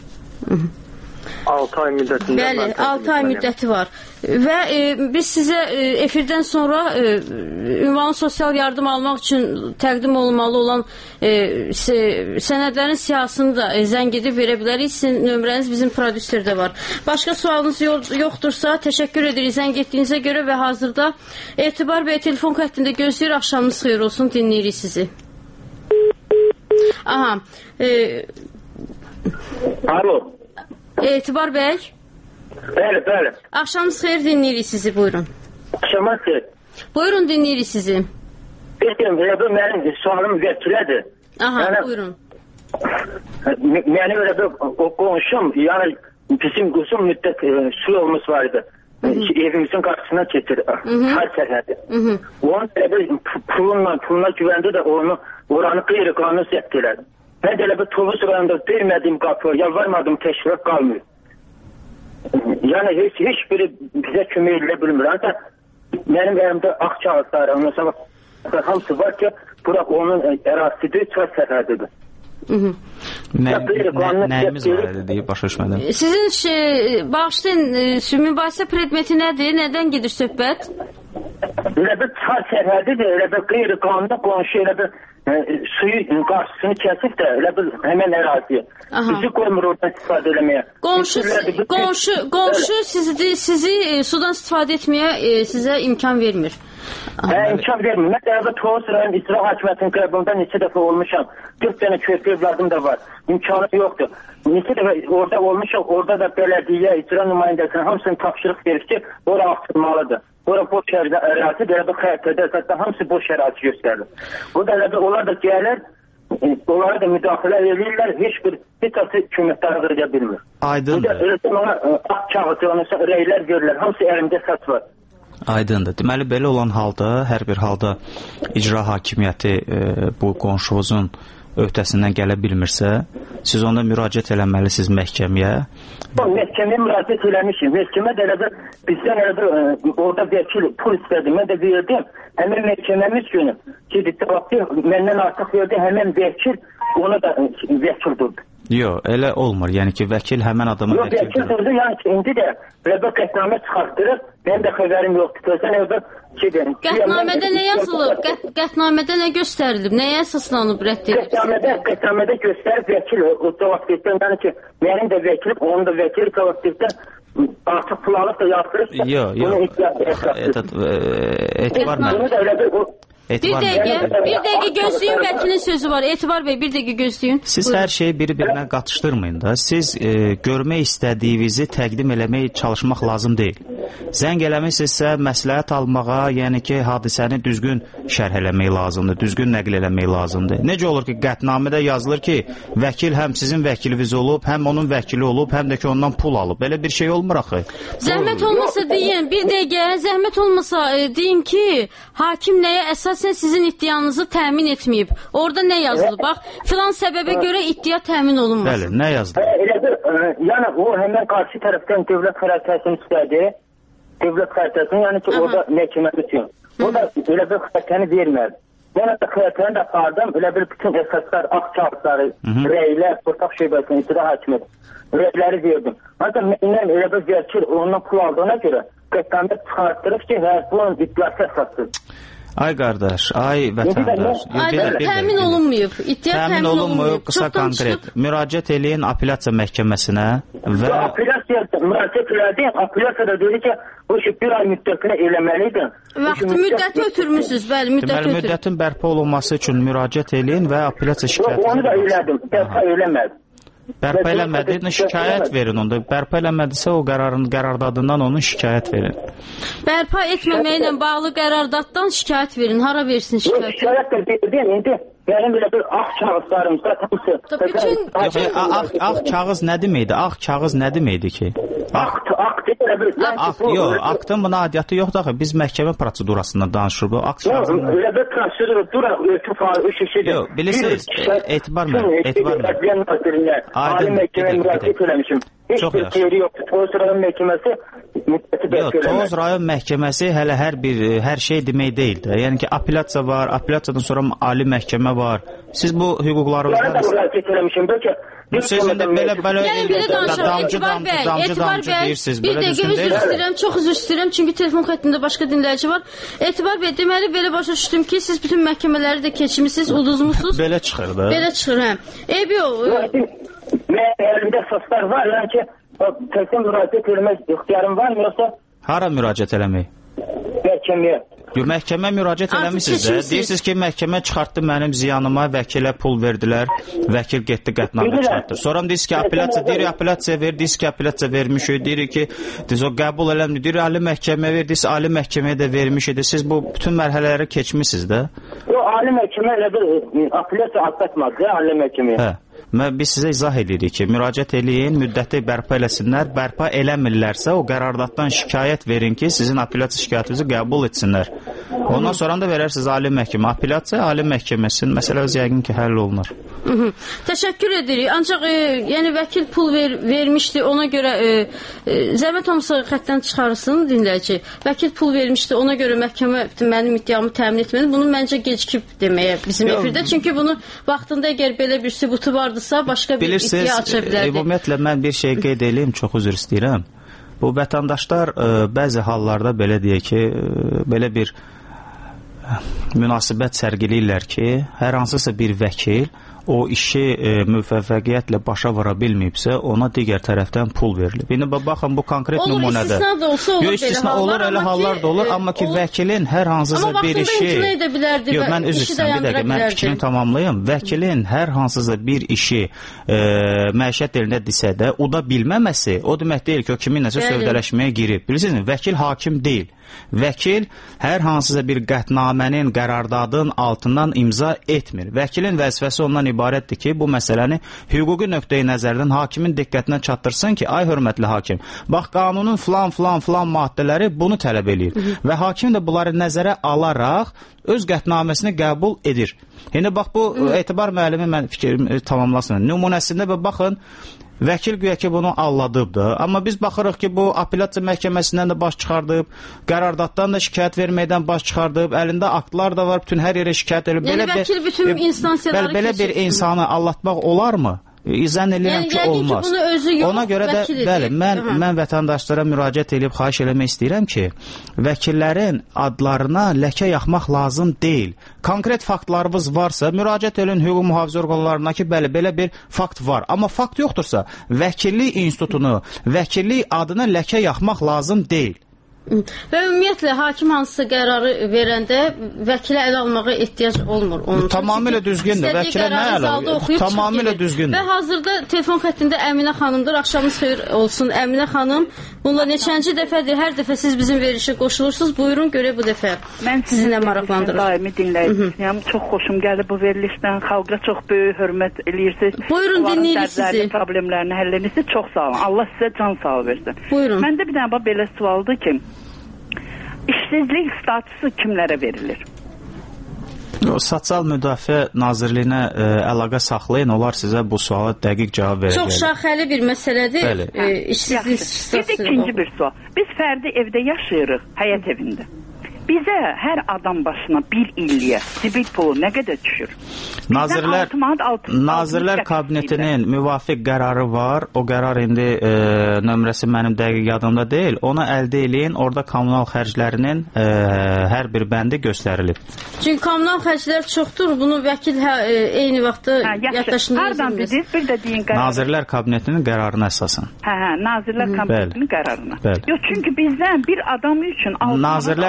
Speaker 18: altı ay müddətində.
Speaker 14: Bəli, altı ay müddəti var. Və e, biz sizə e, efirdən sonra e, ünvanlı sosial yardım almaq üçün təqdim olunmalı olan e, sənədlərin siyahısını da e, zəng edib verə bilərik. Sizin nömrəniz bizim prodüserdə var. Başqa sualınız yo yoxdursa təşəkkür edirik zəng etdiyinizə görə və hazırda Etibar bəy telefon xəttində gözləyir. Axşamınız xeyir olsun, dinləyirik sizi. Aha. E,
Speaker 19: Alo.
Speaker 14: Etibar bəy.
Speaker 19: Bəli, bəli.
Speaker 14: Axşamınız xeyir, dinləyirik sizi, buyurun.
Speaker 19: Axşamınız xeyir.
Speaker 14: Buyurun, dinləyirik sizi.
Speaker 19: Bildim, bu mənim sualım vəkillədir.
Speaker 14: Aha,
Speaker 19: yəni,
Speaker 14: buyurun.
Speaker 19: Mənim elə bir qonşum, yəni bizim uzun müddət e, su yolumuz var idi. Hı -hı. Evimizin qarşısına keçir, hər sərhədi. Onun elə bir pulunla, puluna güvəndi də onu, oranı qeyri-qanun zəbt elədi. Mən də elə bir Tovuz rayonunda vermədiyim qapı, yalvarmadım təşvirat qalmıyor. Yəni heç, heç biri bizə kömək edilə bilmir. Ancaq mənim əlimdə ağ kağızlar, ondan sonra hamısı var ki, bura onun ərazisidir, çay sərhədidir.
Speaker 15: Nəyimiz var idi deyib, başa düşmədim.
Speaker 14: Sizin şey, bağışlayın, mübahisə predmeti nədir? Nədən gedir söhbət?
Speaker 19: Elə bir çay sərhədidir, elə bir qeyri-qanunda qonşu, elə bir suyu qarşısını kəsib də elə bir həmən əraziyə. Bizi qoymur oradan istifadə eləməyə.
Speaker 14: Qonşu, qonşu, qonşu sizi, sizi sudan istifadə etməyə sizə imkan vermir.
Speaker 19: Hə, imkan vermir. Mən də əvvəl Tovuz rayon icra hakimiyyətinin qəbulunda neçə dəfə olmuşam. dörd dənə körpü evladım da var. İmkanı yoxdur. Neçə dəfə orada olmuşam, orada da bələdiyyə, icra nümayəndəsinin hamısını tapşırıq verir ki, ora açılmalıdır. Ora boş ərazi, belə bir xəritədə əsasda hamısı boş ərazi göstərir. Bu da elə bir, onlar da gəlir, onları da müdaxilə edirlər, heç bir bir tatı köməkləri verə bilmir.
Speaker 15: Aydındır.
Speaker 19: Bu da elə ona ağ kağıtı, ona rəylər verirlər, hamısı əlimdə səs var.
Speaker 15: Aydındır. Deməli, belə olan halda, hər bir halda icra hakimiyyəti e, bu qonşunuzun öhdəsindən gələ bilmirsə, siz onda müraciət eləməlisiniz məhkəməyə.
Speaker 19: Məhkəməyə müraciət eləmişim. Məhkəmə də elə bir, bizdən elə bir, orada vəkil pul istədi, mən də verdim. Həmin məhkəməmiz günü, ki, məndən artıq verdi, həmin vəkil, ona da vəkil durdu.
Speaker 15: Yox, elə olmur. Yəni ki, vəkil həmən adama
Speaker 19: vəkil durdu. Yox, vəkil durdu, yəni ki, indi də elə bir qətnamə çıxartdırır, mənim də xəbərim yoxdur. Gözdən elə bir şey verin.
Speaker 14: Qətnamədə nə yazılıb? Qətnamədə nə göstərilib? Nəyə əsaslanıb rədd edilib?
Speaker 19: Qətnamədə, qətnamədə göstərib vəkil o cavab verdən, yəni ki, mənim də vəkilim, onun da vəkili cavab verdən, artıq pul alıb da yaptırıb.
Speaker 15: Yox, yox. Etibar mən.
Speaker 14: Bir dəqiqə, bir dəqiqə gözləyin, vəkilin sözü var. Etibar bəy, bir dəqiqə gözləyin.
Speaker 15: Siz hər şeyi biri-birinə qatışdırmayın da. Siz e, görmək istədiyinizi təqdim eləmək, çalışmaq lazım deyil. Zəng eləmişsinizsə, məsləhət almağa, yəni ki, hadisəni düzgün şərh eləmək lazımdır, düzgün nəql eləmək lazımdır. Necə olur ki, qətnamədə yazılır ki, vəkil həm sizin vəkiliniz olub, həm onun vəkili olub, həm də ki, ondan pul alıb. Belə bir şey olmur axı.
Speaker 14: Zəhmət olmasa deyin, bir dəqiqə, zəhmət olmasa e, deyin ki, hakim nəyə əsasən sizin iddianızı təmin etməyib. Orada nə yazılıb? Bax, filan səbəbə görə iddia təmin olunmasın.
Speaker 15: Bəli, nə yazdı?
Speaker 19: Elə bir, yəni o həmən qarşı tərəfdən dövlət xəritəsini istədi. Dövlət xəritəsini, yəni ki, orada məhkəmə üçün. O da elə bir xəritəni vermədi. Mən də xəritəni də apardım, elə bir bütün əsaslar, ağ kağıtları, rəylər, torpaq şöbəsinin icra hakimiyyəti, rəyləri verdim. Ancaq məndən elə bir vəkil ondan pul aldığına görə qətnamə çıxartdırıb ki, hər bunun iddiası əsasdır.
Speaker 15: Ay qardaş, ay vətəndaş.
Speaker 14: Ayda təmin olunmayıb. İddia
Speaker 15: təmin olunmayıb, qısa konkret. Müraciət eləyin apellyasiya məhkəməsinə və...
Speaker 19: Apellyasiya müraciət elədim, apellyasiyada dedi ki, bu işi bir ay müddətinə eləməliydin.
Speaker 14: Vaxtı müddəti ötürmüşsünüz, bəli, müddəti ötürmüşsünüz.
Speaker 15: Deməli, müddətin bərpa olunması üçün müraciət eləyin və apellyasiya şikayətini...
Speaker 19: Onu da elədim, bərpa eləmədim.
Speaker 15: Bərpa eləmədi, şikayət verin onda. Bərpa eləmədisə o qərarın qərardadından onun şikayət verin.
Speaker 14: Bərpa etməməklə bağlı qərardaddan şikayət verin. Hara versin şikayəti?
Speaker 19: Şikayət də verin, indi benim belə bir ağ kağızlarımızda hamısı.
Speaker 14: Bütün
Speaker 15: ağ ağ kağız nə deməkdir? Ağ kağız nə deməkdir ki?
Speaker 19: Ağ ağ deyirlər bir.
Speaker 15: Ağ yox, aktın buna adiyyatı yoxdur axı. Biz məhkəmə prosedurasından danışırıq. Ağ kağızı.
Speaker 19: Elə bir prosedur dura ötüb faizli şişidir.
Speaker 15: Yox, bilirsiniz, etibar mı? Etibar mı?
Speaker 19: Ali məhkəməyə müraciət eləmişim. Heç bir xeyri yoxdur. Toz rayon məhkəməsi müddəti bərpa eləmir.
Speaker 15: Toz rayon məhkəməsi hələ hər bir hər şey demək deyil də. Yəni ki, apellyasiya var, apellyasiyadan sonra ali məhkəmə var. Siz bu hüquqlarınızdan
Speaker 19: müraciət eləmişim bəlkə.
Speaker 15: Siz indi belə belə
Speaker 14: damcı damcı damcı damcı deyirsiniz. Bir dəqiqə üzr istəyirəm, çox üzr istəyirəm çünki telefon xəttində başqa dinləyici var. Etibar bəy, deməli belə başa düşdüm ki, siz bütün məhkəmələri də keçmisiniz, uduzmusunuz.
Speaker 15: Belə çıxır da.
Speaker 14: Belə çıxır, hə. Eybi yox.
Speaker 19: Mən əlimdə əsaslar var, yəni ki, təkcə müraciət etmək ixtiyarım var mı yoxsa?
Speaker 15: Hara müraciət eləmək?
Speaker 19: Məhkəməyə.
Speaker 15: Yox, məhkəmə müraciət eləmisiniz də. Deyirsiniz ki, məhkəmə çıxartdı mənim ziyanıma, vəkilə pul verdilər, vəkil getdi qətnamə çıxartdı. Sonra deyirsiniz ki, apellyasiya, deyirik, apellyasiya ver, deyirsiniz ki, apellyasiya vermişik, deyirik ki, deyirsiniz o qəbul eləmir, deyirik, ali məhkəməyə ver, deyirsiniz, ali məhkəməyə də vermişik. Siz bu bütün mərhələləri keçmisiniz də.
Speaker 19: Yox, ali məhkəmə elə bir apellyasiya atlatmadı, ali məhkəməyə.
Speaker 15: Hə. Biz sizə izah edirik ki, müraciət eləyin, müddəti bərpa eləsinlər, bərpa eləmirlərsə o qərardatdan şikayət verin ki, sizin apellyasiya şikayətinizi qəbul etsinlər. Ondan sonra da verərsiniz ali məhkəmə. Apellyasiya ali məhkəməsinin məsələsi yəqin ki, həll olunur.
Speaker 14: Hı -hı. Təşəkkür edirik. Ancaq e, yəni vəkil pul ver, vermişdi, ona görə e, e, zəhmət olmasa xəttdən çıxarırsın dinləyici. Vəkil pul vermişdi, ona görə məhkəmə mənim iddiamı təmin etmədi. Bunu məncə gecikib deməyə bizim efirdə. Çünki bunu vaxtında əgər belə bir sübutu vardısa, başqa bir
Speaker 15: bilirsiniz,
Speaker 14: iddia aça bilərdi.
Speaker 15: Ümumiyyətlə mən bir şey qeyd edeyim, çox üzr istəyirəm. Bu vətəndaşlar e, bəzi hallarda belə deyək ki, e, belə bir münasibət sərgiləyirlər ki, hər hansısa bir vəkil o işi e, müvəffəqiyyətlə başa vura bilməyibsə, ona digər tərəfdən pul verilib. İndi baxın, bu konkret
Speaker 14: olur,
Speaker 15: nümunədə.
Speaker 14: İstisna da olsa olur,
Speaker 15: Yo, istisna olur, elə hallar da olur,
Speaker 14: e,
Speaker 15: amma ki, vəkilin hər hansısa bir işi... Yox, mən üzr istəyirəm, bir dəqiqə, mən fikrimi tamamlayım. Vəkilin hər hansısa bir işi e, məişət elindədirsə də, uda bilməməsi, o demək deyil ki, o kiminləsə sövdələşməyə girib. Bilirsiniz, vəkil hakim deyil. Vəkil hər hansısa bir qətnamənin, qərardadın altından imza etmir. Vəkilin vəzifəsi ondan ibarətdir ki, bu məsələni hüquqi nöqteyi nəzərdən hakimin diqqətinə çatdırsın ki, ay hörmətli hakim, bax qanunun filan filan filan maddələri bunu tələb eləyir. Hı -hı. Və hakim də bunları nəzərə alaraq öz qətnaməsini qəbul edir. İndi bax bu Hı -hı. Etibar müəllimi mən fikrimi tamamlasın. Nümunəsində və baxın, vəkil güya ki, bunu alladıbdır. Amma biz baxırıq ki, bu apellyasiya məhkəməsindən də baş çıxardıb, qərardatdan da şikayət verməkdən baş çıxardıb, əlində aktlar da var, bütün hər yerə şikayət edib.
Speaker 14: Yəni vəkil bütün instansiyaları keçir.
Speaker 15: Belə bir insanı allatmaq olar mı? İzən edirəm ki, olmaz.
Speaker 14: Yox,
Speaker 15: ona görə də, bəli, mən, mən vətəndaşlara müraciət edib, xahiş eləmək istəyirəm ki, vəkillərin adlarına ləkə yaxmaq lazım deyil. Konkret faktlarınız varsa, müraciət edin hüquq mühafizə orqanlarına ki, bəli, belə bir fakt var. Amma fakt yoxdursa, vəkillik institutunu, vəkillik adına ləkə yaxmaq lazım deyil.
Speaker 14: Və ümumiyyətlə, hakim hansısa qərarı verəndə vəkilə əl almağa ehtiyac olmur. Onun
Speaker 15: tamamilə düzgündür. Vəkilə nə əl alır? Tamamilə düzgündür.
Speaker 14: Və hazırda telefon xəttində Əminə xanımdır. Axşamınız xeyir olsun Əminə xanım. Bununla neçənci dəfədir, hər dəfə siz bizim verilişə qoşulursunuz. Buyurun, görək bu dəfə.
Speaker 20: Mən
Speaker 14: sizinlə maraqlandırır.
Speaker 20: Daimi dinləyiciyəm. Çox xoşum gəlir bu verilişdən. Xalqa çox böyük hörmət eləyirsiniz.
Speaker 14: Buyurun, dinləyirik sizi.
Speaker 20: Problemlərini həll edirsiniz. Çox sağ olun. Allah sizə can sağ versin.
Speaker 14: Buyurun.
Speaker 20: Məndə bir dənə belə sualdır ki, İşsizlik statusu kimlərə verilir?
Speaker 15: O, Sosial Müdafiə Nazirliyinə ə, əlaqə saxlayın, onlar sizə bu suala dəqiq cavab verəcəklər.
Speaker 14: Çox şaxəli bir məsələdir.
Speaker 15: Bəli.
Speaker 14: E, işsizlik statusu.
Speaker 20: Bir ikinci bir sual. Biz fərdi evdə yaşayırıq, həyət evində. Bizə hər adam başına bir illiyə sivil pulu nə qədər düşür?
Speaker 15: Nazirlər, Nazirlər Kabinetinin müvafiq qərarı var. O qərar indi e, nömrəsi mənim dəqiq yadımda deyil. Onu əldə eləyin. Orada kommunal xərclərinin e, hər bir bəndi göstərilib.
Speaker 14: Çünki kommunal xərclər çoxdur. Bunu vəkil hə, e, eyni vaxtda yaddaşında
Speaker 20: hardan dediniz? Bir də deyin qərar.
Speaker 15: Nazirlər Kabinetinin qərarına əsasən.
Speaker 20: Hə, hə, Nazirlər Kabinetinin qərarına.
Speaker 15: Bəli.
Speaker 20: Yox, çünki bizdən bir adam üçün
Speaker 15: Nazirlər Kabinetinin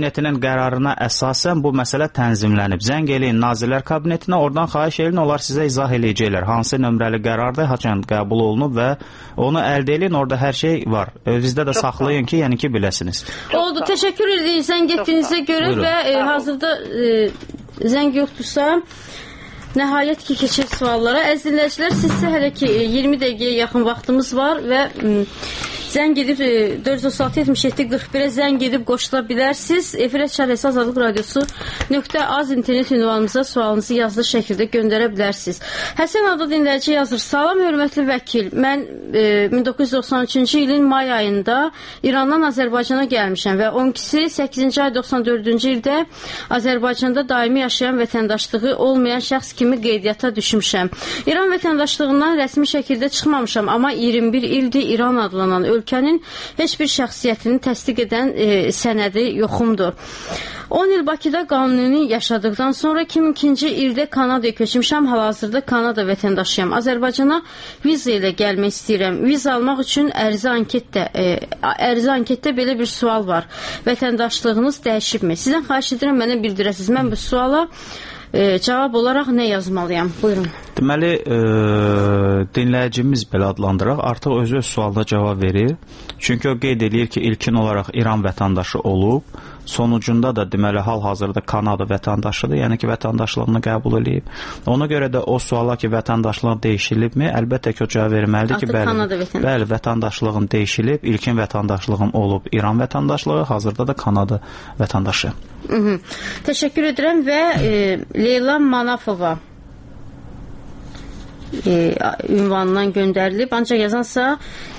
Speaker 15: Kabinetinin qərarına əsasən bu məsələ tənzimlənib. Zəng eləyin Nazirlər Kabinetinə, oradan xahiş edin, onlar sizə izah eləyəcəklər. Hansı nömrəli qərarda haçan qəbul olunub və onu əldə edin, orada hər şey var. Özünüzdə də saxlayın ki, yəni ki, biləsiniz.
Speaker 14: Oldu, təşəkkür edirik zəng etdiyinizə görə. Buyurun. Və e, hazırda e, zəng yoxdursa, nəhayət ki, keçir suallara. Əziz dinləyicilər, sizsə hələ ki iyirmi dəqiqəyə yaxın vaxtımız var və m, zəng edib dörd yüz otuz altı yetmiş yeddi qırx birə zəng edib qoşula bilərsiniz. Efirə Çarəsi Azadlıq Radiosu nöqtə az internet ünvanımıza sualınızı yazılı şəkildə göndərə bilərsiniz. Həsən adlı dinləyici yazır. Salam, hörmətli vəkil. Mən e, min doqquz yüz doxsan üçüncü ilin may ayında İrandan Azərbaycana gəlmişəm və on ikisi səkkizinci ay doxsan dördüncü ildə Azərbaycanda daimi yaşayan vətəndaşlığı olmayan şəxs kimi qeydiyyata düşmüşəm. İran vətəndaşlığından rəsmi şəkildə çıxmamışam, amma iyirmi bir ildir İran adlanan ölkənin heç bir şəxsiyyətini təsdiq edən e, sənədi yoxumdur. on il Bakıda qanuni yaşadıqdan sonra iki min ikinci ildə Kanadaya köçmüşəm. Hal-hazırda Kanada vətəndaşıyam. Azərbaycana viza ilə gəlmək istəyirəm. Viza almaq üçün ərizə anketdə, e, ərizə anketdə belə bir sual var. Vətəndaşlığınız dəyişibmi? Sizdən xahiş edirəm, mənə bildirəsiniz. Mən bu suala e, cavab olaraq nə yazmalıyam? Buyurun.
Speaker 15: Deməli, e, dinləyicimiz belə adlandıraq, artıq özü öz sualına cavab verir. Çünki o qeyd edir ki, ilkin olaraq İran vətəndaşı olub, sonucunda da deməli hal-hazırda Kanada vətəndaşıdır, yəni ki, vətəndaşlığını qəbul edib. Ona görə də o suala ki, vətəndaşlıq dəyişilibmi? Əlbəttə ki, o cavab verməlidir ki, bəli, bəli, vətəndaşlığın dəyişilib, ilkin vətəndaşlığım olub İran vətəndaşlığı, hazırda da Kanada vətəndaşı.
Speaker 14: Hı -hı. Təşəkkür edirəm və e, Leyla Manafova E, ünvanından göndərilib, ancaq yazansa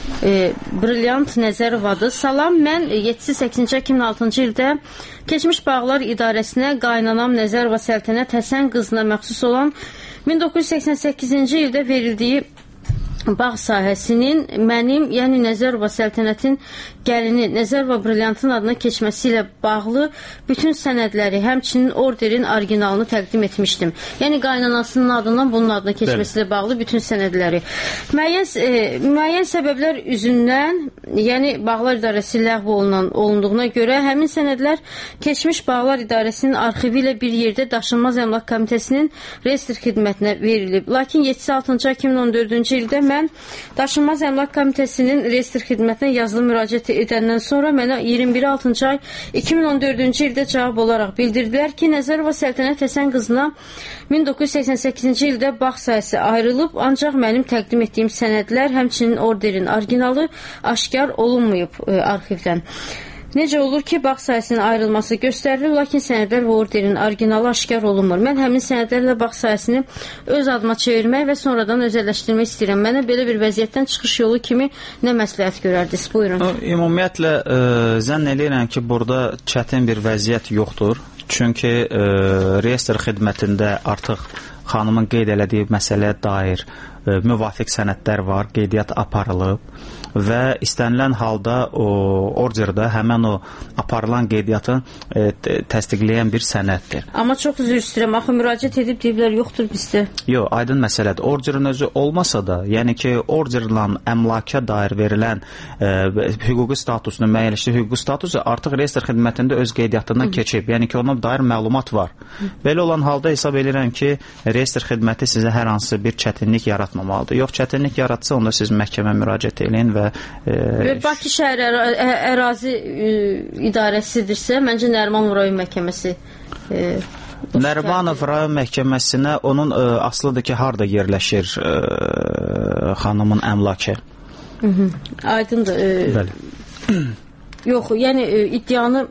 Speaker 14: e, Brilliant Nəzərovadır. Salam, mən yeddi səkkizinci iki min altıncı ildə Keçmiş Bağlar İdarəsinə qaynanam Nəzərova Səltənət Həsən qızına məxsus olan min doqquz yüz səksən səkkizinci ildə verildiyi bağ sahəsinin mənim, yəni Nəzərova Səltənətin gəlini Nəzərova Brilliantın adına keçməsi ilə bağlı bütün sənədləri, həmçinin orderin orijinalını təqdim etmişdim. Yəni qaynanasının adından bunun adına keçməsi ilə bağlı bütün sənədləri. Müəyyən, e, müəyyən səbəblər üzündən, yəni Bağlar İdarəsi ləğv olunan, olunduğuna görə həmin sənədlər Keçmiş Bağlar İdarəsinin arxivi ilə bir yerdə Daşınmaz Əmlak Komitəsinin reyestr xidmətinə verilib. Lakin yeddi altıncı iki min on dördüncü ildə mən Daşınmaz Əmlak Komitəsinin reyestr xidmətinə yazılı müraciət edəndən sonra mənə iyirmi bir altıncı ay iki min on dördüncü ildə cavab olaraq bildirdilər ki, Nəzərova Səltənət Həsən qızına min doqquz yüz səksən səkkizinci ildə bağ sahəsi ayrılıb, ancaq mənim təqdim etdiyim sənədlər, həmçinin orderin originalı aşkar olunmayıb e, arxivdən. Necə olur ki, bağ sahəsinin ayrılması göstərilir, lakin sənədlər və orderin originalı aşkar olunmur. Mən həmin sənədlərlə bağ sahəsini öz adıma çevirmək və sonradan özəlləşdirmək istəyirəm. Mənə belə bir vəziyyətdən çıxış yolu kimi nə məsləhət görərdiniz? Buyurun.
Speaker 15: Ümumiyyətlə, e, zənn eləyirəm ki, burada çətin bir vəziyyət yoxdur. Çünki e, reyestr xidmətində artıq xanımın qeyd elədiyi məsələyə dair e, müvafiq sənədlər var, qeydiyyat aparılıb və istənilən halda o orderdə həmən o aparılan qeydiyyatın e, təsdiqləyən bir sənəddir.
Speaker 14: Amma çox üzr istəyirəm, axı müraciət edib deyiblər, yoxdur bizdə.
Speaker 15: Yox, aydın məsələdir. Orderin özü olmasa da, yəni ki, orderlə əmlaka dair verilən e, hüquqi statusunu müəyyənləşdirdiyi hüquqi statusu artıq reyestr xidmətində öz qeydiyyatından Hı. keçib. Yəni ki, ona dair məlumat var. Hı. Belə olan halda hesab edirəm ki, reyestr xidməti sizə hər hansı bir çətinlik yaratmamalıdır. Yox, çətinlik yaratsa, onda siz məhkəmə müraciət edin və
Speaker 14: E, Bakı şəhər əra ərazi e, idarəsidirsə, məncə Nərimanov rayon məhkəməsi e,
Speaker 15: Nərimanov rayon məhkəməsinə onun e, aslıdır ki, harda yerləşir e, xanımın əmlakı.
Speaker 14: Hı -hı. Aydındır. E,
Speaker 15: Bəli.
Speaker 14: Yox, yəni e, iddianı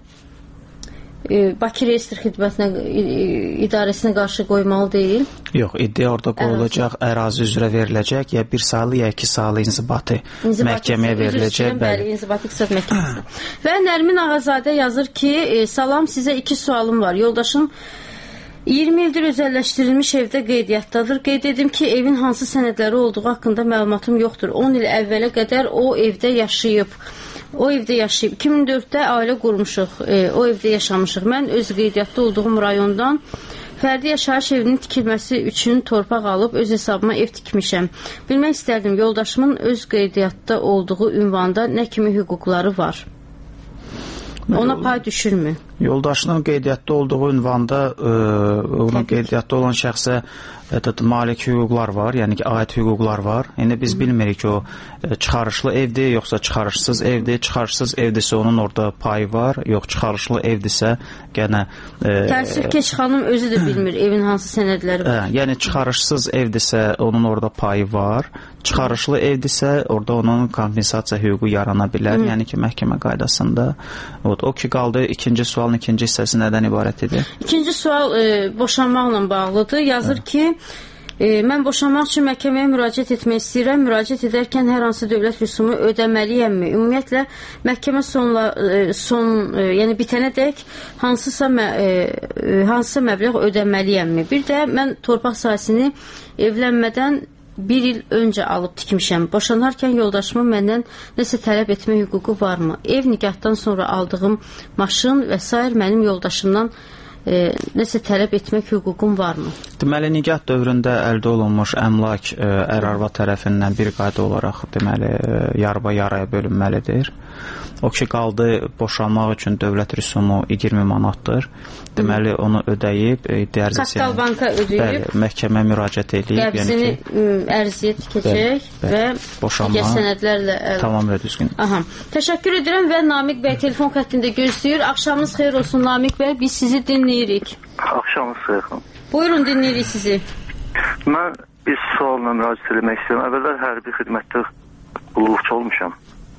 Speaker 14: e, Bakı reyestr xidmətinə e, idarəsinə qarşı qoymalı deyil.
Speaker 15: Yox, iddia orada qoyulacaq, ərazi, ərazi üzrə veriləcək, ya bir saylı, ya iki saylı inzibati, inzibati məhkəməyə veriləcək.
Speaker 14: Bəli, inzibati qisas məhkəməsi. Və Nərmin Ağazadə yazır ki, e, salam, sizə iki sualım var. Yoldaşım iyirmi ildir özəlləşdirilmiş evdə qeydiyyatdadır. Qeyd edim ki, evin hansı sənədləri olduğu haqqında məlumatım yoxdur. on il əvvələ qədər o evdə yaşayıb. O evdə yaşayıb. iki min dörddə ailə qurmuşuq. E, o evdə yaşamışıq. Mən öz qeydiyyatda olduğum rayondan fərdi yaşayış evinin tikilməsi üçün torpaq alıb öz hesabıma ev tikmişəm. Bilmək istərdim, yoldaşımın öz qeydiyyatda olduğu ünvanda nə kimi hüquqları var? Ona pay düşürmü?
Speaker 15: Yoldaşının qeydiyyatda olduğu ünvanda ə, onun qeydiyyatda olan şəxsə ə, malik hüquqlar var, yəni ki, aid hüquqlar var. İndi biz bilmirik ki, o ə, çıxarışlı evdir, yoxsa çıxarışsız evdir. Çıxarışsız evdirsə onun orada payı var, yox çıxarışlı evdirsə gənə... Ə,
Speaker 14: Təəssüf ki, xanım özü də bilmir evin hansı sənədləri var.
Speaker 15: Ə, yəni çıxarışsız evdirsə onun orada payı var. Çıxarışlı evdirsə orada onun kompensasiya hüququ yarana bilər. Hı. Yəni ki, məhkəmə qaydasında. O, o ki, qaldı ikinci sualın ikinci hissəsi nədən ibarət edir?
Speaker 14: İkinci sual e, boşanmaqla bağlıdır. Yazır Hı. ki, e, mən boşanmaq üçün məhkəməyə müraciət etmək istəyirəm. Müraciət edərkən hər hansı dövlət rüsumu ödəməliyəmmi? Ümumiyyətlə, məhkəmə sonla, e, son, e, yəni bitənədək hansısa, mə, e, hansısa məbləğ ödəməliyəmmi? Bir də mən torpaq sahəsini evlənmədən bir il öncə alıb tikmişəm. Boşanarkən yoldaşımın məndən nəsə tələb etmə hüququ varmı? Ev nikahdan sonra aldığım maşın və s. mənim yoldaşımdan e, nəsə tələb etmək hüququm varmı?
Speaker 15: Deməli, nikah dövründə əldə olunmuş əmlak e, ər-arvad tərəfindən bir qayda olaraq deməli, e, yarıba yaraya bölünməlidir. O ki, qaldı boşanmaq üçün dövlət rüsumu iyirmi manatdır. Deməli, onu ödəyib, iddia ərizəsini...
Speaker 14: Kapital banka ödəyib.
Speaker 15: Bəli, məhkəmə müraciət edib.
Speaker 14: Qəbzini yəni ki, ərziyə tikəcək bəli, və digər sənədlərlə...
Speaker 15: Tamamilə düzgün.
Speaker 14: Aha. Təşəkkür edirəm və Namiq bəy telefon xəttində gözləyir. Axşamınız xeyir olsun Namiq bəy, biz sizi dinləyirik.
Speaker 21: Axşamınız xeyir.
Speaker 14: Buyurun, dinləyirik sizi.
Speaker 21: Mən bir sualla müraciət etmək istəyirəm. Əvvəllər hərbi xidmətdə qulluqçu olmuşam.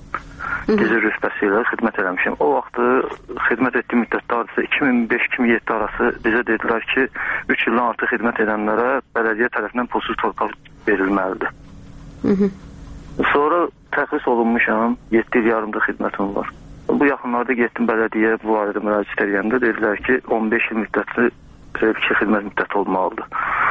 Speaker 21: Gecə rütbəsi ilə xidmət eləmişim. O vaxtı xidmət etdiyim müddətdə hadisə iki min beş iki min yeddi arası bizə dedilər ki, üç ildən artıq xidmət edənlərə bələdiyyə tərəfindən pulsuz torpaq verilməlidir. Hı -hı. Sonra təxris olunmuşam, yeddi il yarımda xidmətim var. Bu yaxınlarda getdim bələdiyyə bu barədə müraciət edəndə dedilər ki, on beş il müddətli ki, xidmət müddəti olmalıdır.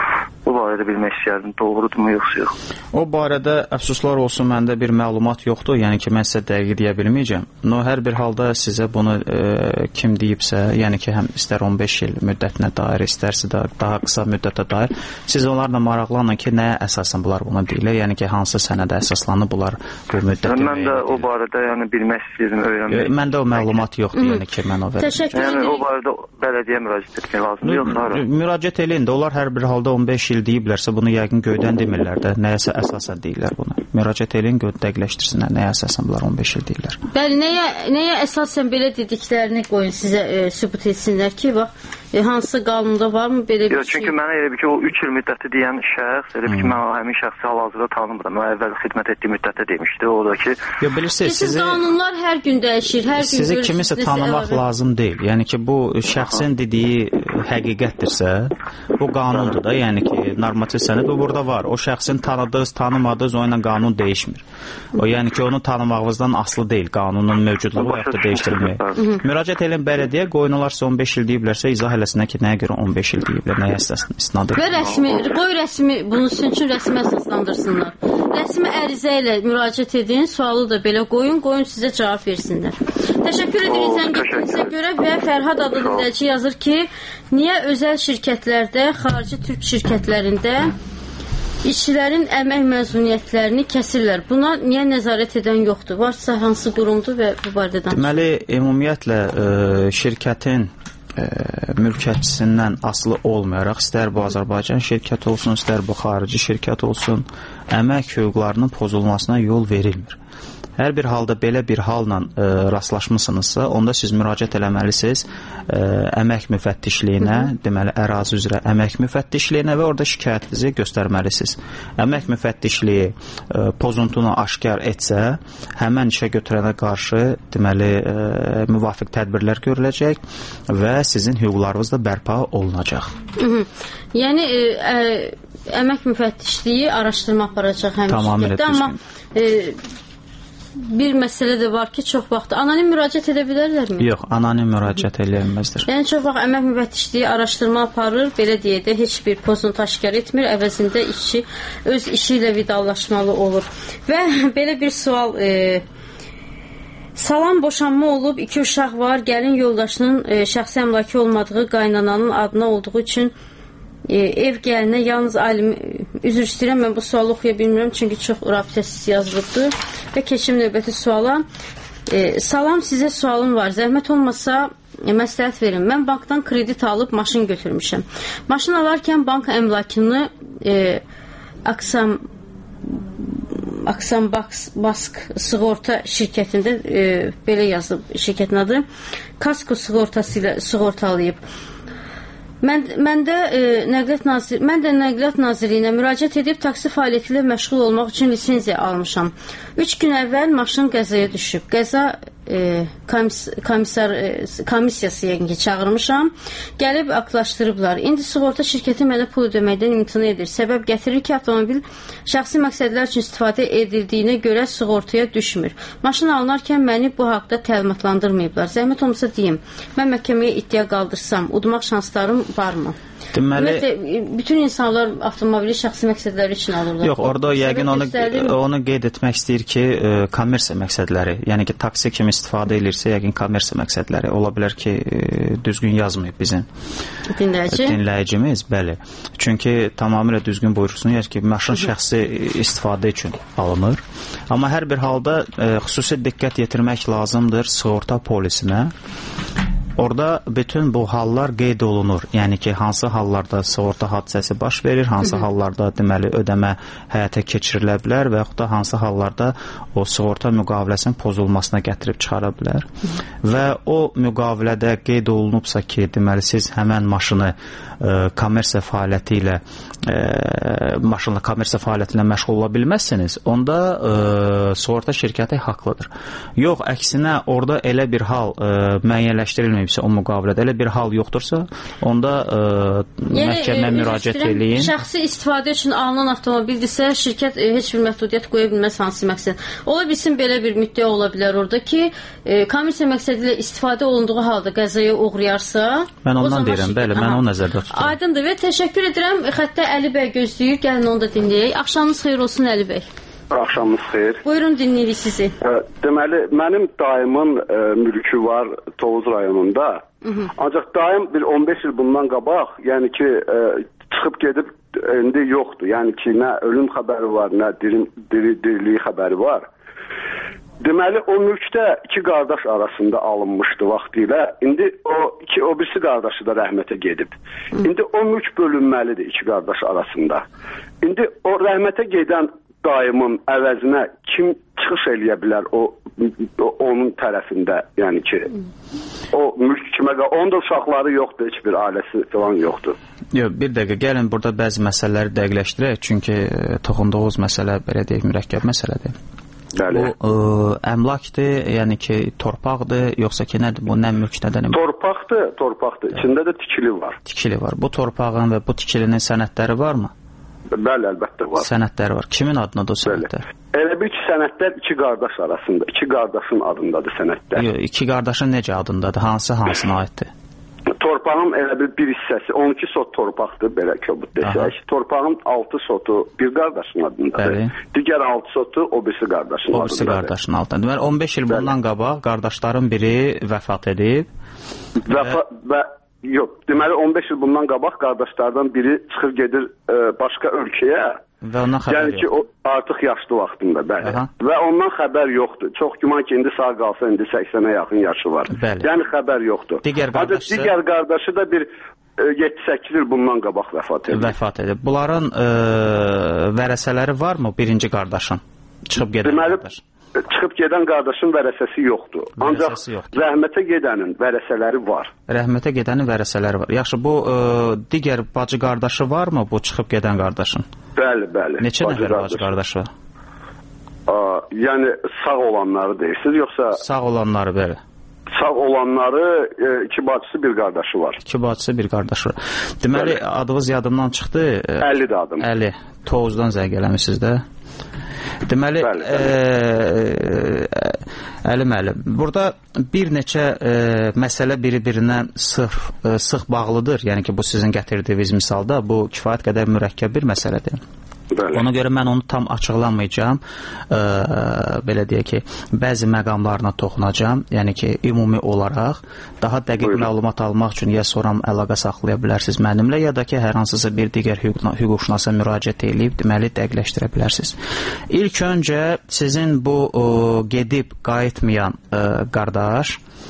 Speaker 21: Bu barədə bilmək istəyərdim, doğrudurmu yoxsa yox?
Speaker 15: O barədə əfsuslar olsun, məndə bir məlumat yoxdur, yəni ki, mən sizə dəqiq deyə bilməyəcəm. No, hər bir halda sizə bunu e, kim deyibsə, yəni ki, həm istər on beş il müddətinə dair, istərsə də daha qısa müddətə dair, siz onlarla maraqlanın ki, nəyə əsasən bunlar bunu deyirlər, yəni ki, hansı sənədə əsaslanıb bunlar bu müddəti.
Speaker 21: Mən də o barədə yəni bilmək istəyirdim, öyrənmək.
Speaker 15: E, məndə o məlumat yoxdur, yəni ki, mən o verim.
Speaker 21: Yəni o barədə bələdiyyə müraciət etmək lazımdır, yoxsa hara?
Speaker 15: Müraciət eləyin də, onlar hər bir halda on beş il deyiblərsə, bunu yəqin göydən demirlər də, nəyəsə əsasən deyirlər bunu. Müraciət eləyin, dəqiqləşdirsinlər, nəyə əsasən bunlar on beş il deyirlər.
Speaker 14: Bəli, nəyə, nəyə əsasən belə dediklərini qoyun sizə e, sübut etsinlər ki, bax, e, hansı qanunda varmı belə bir
Speaker 21: Yox,
Speaker 14: şey?
Speaker 21: Çünki mənə elə bir ki, o üç il müddəti deyən şəxs, elə bir ki, mən həmin şəxsi hal-hazırda tanımıram. Mən əvvəl xidmət etdiyi müddətdə demişdi, o da ki...
Speaker 15: Yox, bilirsiniz,
Speaker 14: sizi... Qanunlar hər gün dəyişir, hər gün
Speaker 15: sizi kimisə tanımaq əlavə. lazım deyil. Yəni ki, bu şəxsin dediyi həqiqətdirsə, bu qanundur da, yəni ki, normativ sənəd bu burada var. O şəxsin tanıdığınız, tanımadığınız o ilə qanun dəyişmir. O yəni ki, onu tanımağınızdan asılı deyil, qanunun mövcudluğu və yaxud da dəyişdirilməyi. Müraciət edin bələdiyyə, qoyunlar sizə on beş il deyiblərsə, izah eləsinlər ki, nəyə görə on beş il deyiblər, nəyə əsaslandır.
Speaker 14: Və rəsmi, qoy rəsmi, bunun üçün rəsmi əsaslandırsınlar. Rəsmi ərizə ilə müraciət edin, sualı da belə qoyun, qoyun sizə cavab versinlər. Təşəkkür edirik zəngiyyətinizə görə və Fərhad adlı dinləyici yazır ki, niyə özəl şirkətlərdə, xarici türk şirkətlərində işçilərin əmək məzuniyyətlərini kəsirlər? Buna niyə nəzarət edən yoxdur? Varsa hansı qurumdur və bu barədə danışır?
Speaker 15: Deməli, ümumiyyətlə ə, şirkətin ə, mülkiyyətçisindən asılı olmayaraq, istər bu Azərbaycan şirkəti olsun, istər bu xarici şirkət olsun, əmək hüquqlarının pozulmasına yol verilmir. Hər bir halda belə bir halla ə, rastlaşmısınızsa, onda siz müraciət eləməlisiniz ə, əmək müfəttişliyinə, deməli ərazi üzrə əmək müfəttişliyinə və orada şikayətinizi göstərməlisiniz. Əmək müfəttişliyi ə, pozuntunu aşkar etsə, həmən işə götürənə qarşı deməli ə, müvafiq tədbirlər görüləcək və sizin hüquqlarınız da bərpa olunacaq.
Speaker 14: Hı -hı. Yəni ə, ə, əmək müfəttişliyi araşdırma aparacaq həmin şirkətdə, amma ə, bir məsələ də var ki, çox vaxt anonim müraciət edə bilərlərmi?
Speaker 15: Yox, anonim müraciət edilməzdir.
Speaker 14: Yəni çox vaxt əmək müfəttişliyi araşdırma aparır, belə deyək də heç bir pozuntu aşkar etmir, əvəzində işçi öz işi ilə vidalaşmalı olur. Və belə bir sual, e, salam, boşanma olub, iki uşaq var, gəlin yoldaşının e, şəxsi əmlaki olmadığı qaynananın adına olduğu üçün e, ev gəlinə yalnız alim, üzr istəyirəm, mən bu sualı oxuya bilmirəm, çünki çox rabitəsiz yazılıbdır. Və keçim növbəti suala. E, salam, sizə sualım var. Zəhmət olmasa e, məsləhət verin. Mən bankdan kredit alıb maşın götürmüşəm. Maşın alarkən bank əmlakını e, Aksam Aksam Bask sığorta şirkətində e, belə yazılıb şirkətin adı. Kasko sığortası ilə sığortalayıb. Mən mən də e, Nəqliyyat Nazir mən də Nəqliyyat Nazirliyinə müraciət edib taksi fəaliyyəti ilə məşğul olmaq üçün lisenziya almışam. üç gün əvvəl maşın qəzaya düşüb. Qəza e, komis, komissar e, komissiyası yəqin ki çağırmışam. Gəlib aktlaşdırıblar. İndi sığorta şirkəti mənə pul ödəməkdən imtina edir. Səbəb gətirir ki, avtomobil şəxsi məqsədlər üçün istifadə edildiyinə görə sığortaya düşmür. Maşın alınarkən məni bu haqda təlimatlandırmayıblar. Zəhmət olmasa deyim, mən məhkəməyə iddia qaldırsam, udmaq şanslarım varmı?
Speaker 15: Deməli,
Speaker 14: Ümumiyyətlə, bütün insanlar avtomobili şəxsi məqsədləri üçün alırlar.
Speaker 15: Yox, orada yəqin onu, onu qeyd etmək istəyir ki, e, kommersiya məqsədləri, yəni ki, taksi kimi istifadə edirsə, yəqin kommersiya məqsədləri. Ola bilər ki, e, düzgün yazmayıb bizim
Speaker 14: dinləyici.
Speaker 15: dinləyicimiz, bəli. Çünki tamamilə düzgün buyursun, yəni ki, maşın şəxsi istifadə üçün alınır. Amma hər bir halda e, xüsusi diqqət yetirmək lazımdır sığorta polisinə. Orada bütün bu hallar qeyd olunur. Yəni ki, hansı hallarda sığorta hadisəsi baş verir, hansı Hı -hı. hallarda deməli ödəmə həyata keçirilə bilər və yaxud da hansı hallarda o sığorta müqaviləsinin pozulmasına gətirib çıxara bilər. Hı -hı. Və o müqavilədə qeyd olunubsa ki, deməli siz həmən maşını e, kommersiya fəaliyyəti ilə e, maşınla kommersiya fəaliyyəti ilə məşğul ola bilməzsiniz, onda e, sığorta şirkəti haqlıdır. Yox, əksinə orada elə bir hal e, müəyyənləşdirilməyib o müqavilədə elə bir hal yoxdursa, onda ə, məhkəməyə müraciət eləyin.
Speaker 14: Şəxsi istifadə üçün alınan avtomobildirsə, şirkət ə, heç bir məhdudiyyət qoya bilməz hansı məqsəd. Ola bilsin belə bir müddəa ola bilər orada ki, ə, komissiya məqsədi ilə istifadə olunduğu halda qəzaya uğrayarsa,
Speaker 15: mən ondan deyirəm, bəli, mən onu nəzərdə tuturam.
Speaker 14: Aydındır və təşəkkür edirəm. Xəttə Əli bəy gözləyir. Gəlin onu da dinləyək. Axşamınız xeyir olsun Əli bəy.
Speaker 5: Axşamınız xeyir.
Speaker 14: Buyurun, dinləyirik sizi.
Speaker 5: Deməli, mənim dayımın e, mülkü var Tovuz rayonunda. Hı -hı. Ancaq dayım bir on beş il bundan qabaq, yəni ki, e, çıxıb gedib indi yoxdur. Yəni ki, nə ölüm xəbəri var, nə diri, diri, diriliyi xəbəri var. Deməli, o mülkdə iki qardaş arasında alınmışdı vaxtilə. İndi o iki o birisi qardaşı da rəhmətə gedib. Hı. İndi o mülk bölünməlidir iki qardaş arasında. İndi o rəhmətə gedən dayımın əvəzinə kim çıxış eləyə bilər o, o onun tərəfində, yəni ki o mülk kimə qalır, onun da uşaqları yoxdur, heç bir ailəsi falan yoxdur.
Speaker 15: Yox, bir dəqiqə, gəlin burada bəzi məsələləri dəqiqləşdirək, çünki toxunduğunuz məsələ belə deyək mürəkkəb məsələdir.
Speaker 5: Bəli.
Speaker 15: Bu ə, əmlakdır, yəni ki torpaqdır, yoxsa ki nədir bu, nə mülk nədən?
Speaker 5: Torpaqdır, torpaqdır, içində də tikili var.
Speaker 15: Tikili var, bu torpağın və bu tikilinin sənədləri varmı?
Speaker 5: Bəli, əlbəttə var.
Speaker 15: Sənədləri var. Kimin adındadır o sənədlər?
Speaker 5: Elə bir ki, sənədlər iki qardaş arasında, iki qardaşın adındadır sənədlər.
Speaker 15: Yox, iki qardaşın necə adındadır? Hansı hansına aiddir?
Speaker 5: Torpağın elə bir bir hissəsi, on iki sot torpaqdır, belə köbut desək. Torpağın altı sotu bir qardaşın adındadır. Bəli. Digər altı sotu o birisi qardaşın adındadır.
Speaker 15: O birisi qardaşın adındadır. Deməli, on beş il bundan qabaq qardaşların biri vəfat edib.
Speaker 5: Vəfa və yox, deməli on beş il bundan qabaq qardaşlardan biri çıxır gedir e, başqa ölkəyə.
Speaker 15: Və ondan xəbər
Speaker 5: yəni
Speaker 15: yox.
Speaker 5: ki, o artıq yaşlı vaxtında, bəli.
Speaker 15: Aha.
Speaker 5: Və ondan xəbər yoxdur. Çox güman ki, indi sağ qalsa, indi səksənə yaxın yaşı var.
Speaker 15: Bəli.
Speaker 5: Yəni xəbər yoxdur.
Speaker 15: Digər qardaşı...
Speaker 5: Ancaq digər qardaşı da bir e, yeddi səkkiz il bundan qabaq vəfat edib.
Speaker 15: Vəfat edib. Bunların e, vərəsələri varmı birinci qardaşın? Çıxıb gedən
Speaker 5: Deməli,
Speaker 15: qardaş.
Speaker 5: Çıxıb gedən qardaşın vərəsəsi yoxdur. Ancaq
Speaker 15: yoxdur.
Speaker 5: rəhmətə gedənin vərəsələri var.
Speaker 15: Rəhmətə gedənin vərəsələri var. Yaxşı, bu ə, digər bacı qardaşı varmı bu çıxıb gedən qardaşın?
Speaker 5: Bəli, bəli.
Speaker 15: Neçə nəfər bacı qardaşı var?
Speaker 5: Aa, yəni sağ olanları deyirsiniz, yoxsa?
Speaker 15: Sağ olanları, bəli.
Speaker 5: Sağ olanları e, iki bacısı bir qardaşı var.
Speaker 15: İki bacısı bir qardaşı var. Deməli, bəli. Adınız yadımdan çıxdı.
Speaker 5: Əlidir adım.
Speaker 15: Əli. Tovuzdan zəng eləmisiniz də. Deməli, bəli, bəli. E, Əli müəllim, burada bir neçə e, məsələ biri-birinə sıx, e, sıx bağlıdır. Yəni ki, bu sizin gətirdiyiniz misalda bu kifayət qədər mürəkkəb bir məsələdir. Bəli. Ona görə mən onu tam açıqlamayacağam. E, belə deyək ki, bəzi məqamlarına toxunacağam. Yəni ki, ümumi olaraq daha dəqiq Buyurun. məlumat almaq üçün ya soram əlaqə saxlaya bilərsiniz mənimlə, ya da ki, hər hansısa bir digər hüquqşünasa müraciət edib, deməli, dəqiqləşdirə bilərsiniz. İlk öncə sizin bu o, gedib qayıtmayan e, qardaş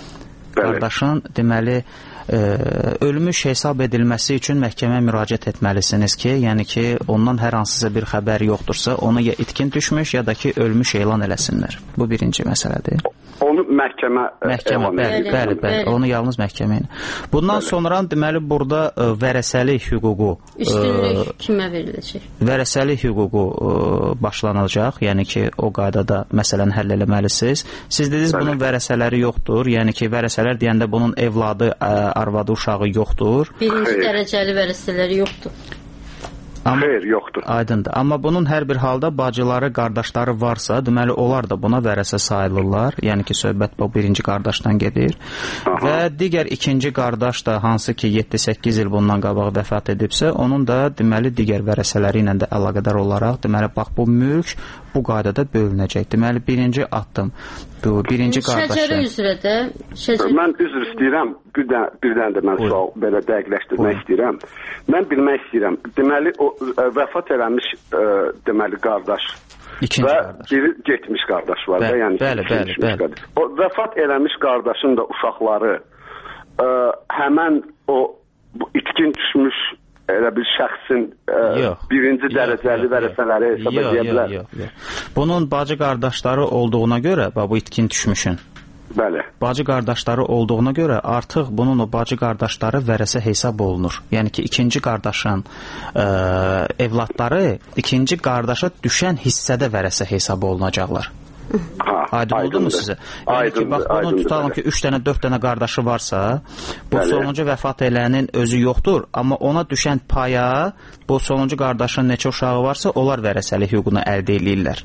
Speaker 15: qardaşın deməli ə, ölmüş hesab edilməsi üçün məhkəməyə müraciət etməlisiniz ki, yəni ki, ondan hər hansısa bir xəbər yoxdursa, onu ya itkin düşmüş, ya da ki, ölmüş elan eləsinlər. Bu birinci məsələdir.
Speaker 5: Onu məhkəmə
Speaker 15: məhkəmə, bəli, bəli, bəli, onu yalnız məhkəmə ilə. Bundan sonra deməli burada ə, vərəsəlik hüququ
Speaker 14: üstünlük ə, kimə veriləcək?
Speaker 15: Vərəsəlik hüququ ə, başlanacaq, yəni ki, o qaydada məsələni həll eləməlisiniz. Siz dediniz
Speaker 5: bəli.
Speaker 15: Bunun vərəsələri yoxdur, yəni ki, vərəsələr deyəndə bunun evladı, ə, arvadı, uşağı yoxdur.
Speaker 14: Birinci Xeyr. dərəcəli vərəsələri yoxdur.
Speaker 15: Amma,
Speaker 5: Xeyr, yoxdur.
Speaker 15: Aydındır. Amma bunun hər bir halda bacıları, qardaşları varsa, deməli onlar da buna vərəsə sayılırlar. Yəni ki, söhbət bu birinci qardaşdan gedir. Aha. Və digər ikinci qardaş da hansı ki yeddi səkkiz il bundan qabaq vəfat edibsə, onun da deməli digər vərəsələri ilə də əlaqədar olaraq, deməli bax bu mülk bu qaydada bölünəcək. Deməli birinci addım bu birinci qardaşa.
Speaker 14: Şəcərə üzrə də şəcərə...
Speaker 5: Mən üzr istəyirəm. Bir də, birdən də mən
Speaker 15: Buyur.
Speaker 5: sual belə dəqiqləşdirmək Buyur. istəyirəm. Mən bilmək istəyirəm. Deməli o ə, vəfat eləmiş ə, deməli qardaş
Speaker 15: İkinci
Speaker 5: və
Speaker 15: qardaş.
Speaker 5: biri getmiş qardaş var
Speaker 15: bəli,
Speaker 5: da, yəni
Speaker 15: bəli, bəli, bəli.
Speaker 5: qardaş. O vəfat eləmiş qardaşın da uşaqları ə, həmən o bu itkin düşmüş elə bir şəxsin ə, yox, birinci dərəcəli vərəsələri hesab edə bilər.
Speaker 15: Yox, yox. Bunun bacı qardaşları olduğuna görə, bax bu itkin düşmüşün.
Speaker 5: Bəli.
Speaker 15: Bacı qardaşları olduğuna görə artıq bunun o bacı qardaşları vərəsə hesab olunur. Yəni ki, ikinci qardaşın ə, evladları ikinci qardaşa düşən hissədə vərəsə hesab olunacaqlar.
Speaker 5: Ha,
Speaker 15: aydın oldu mu sizə? Yəni aydındır, ki, bax bunu tutalım ki, üç dənə, dörd dənə qardaşı varsa, bu bəli. Sonuncu vəfat elənin özü yoxdur, amma ona düşən paya bu sonuncu qardaşın neçə uşağı varsa, onlar vərəsəlik hüququnu əldə edirlər.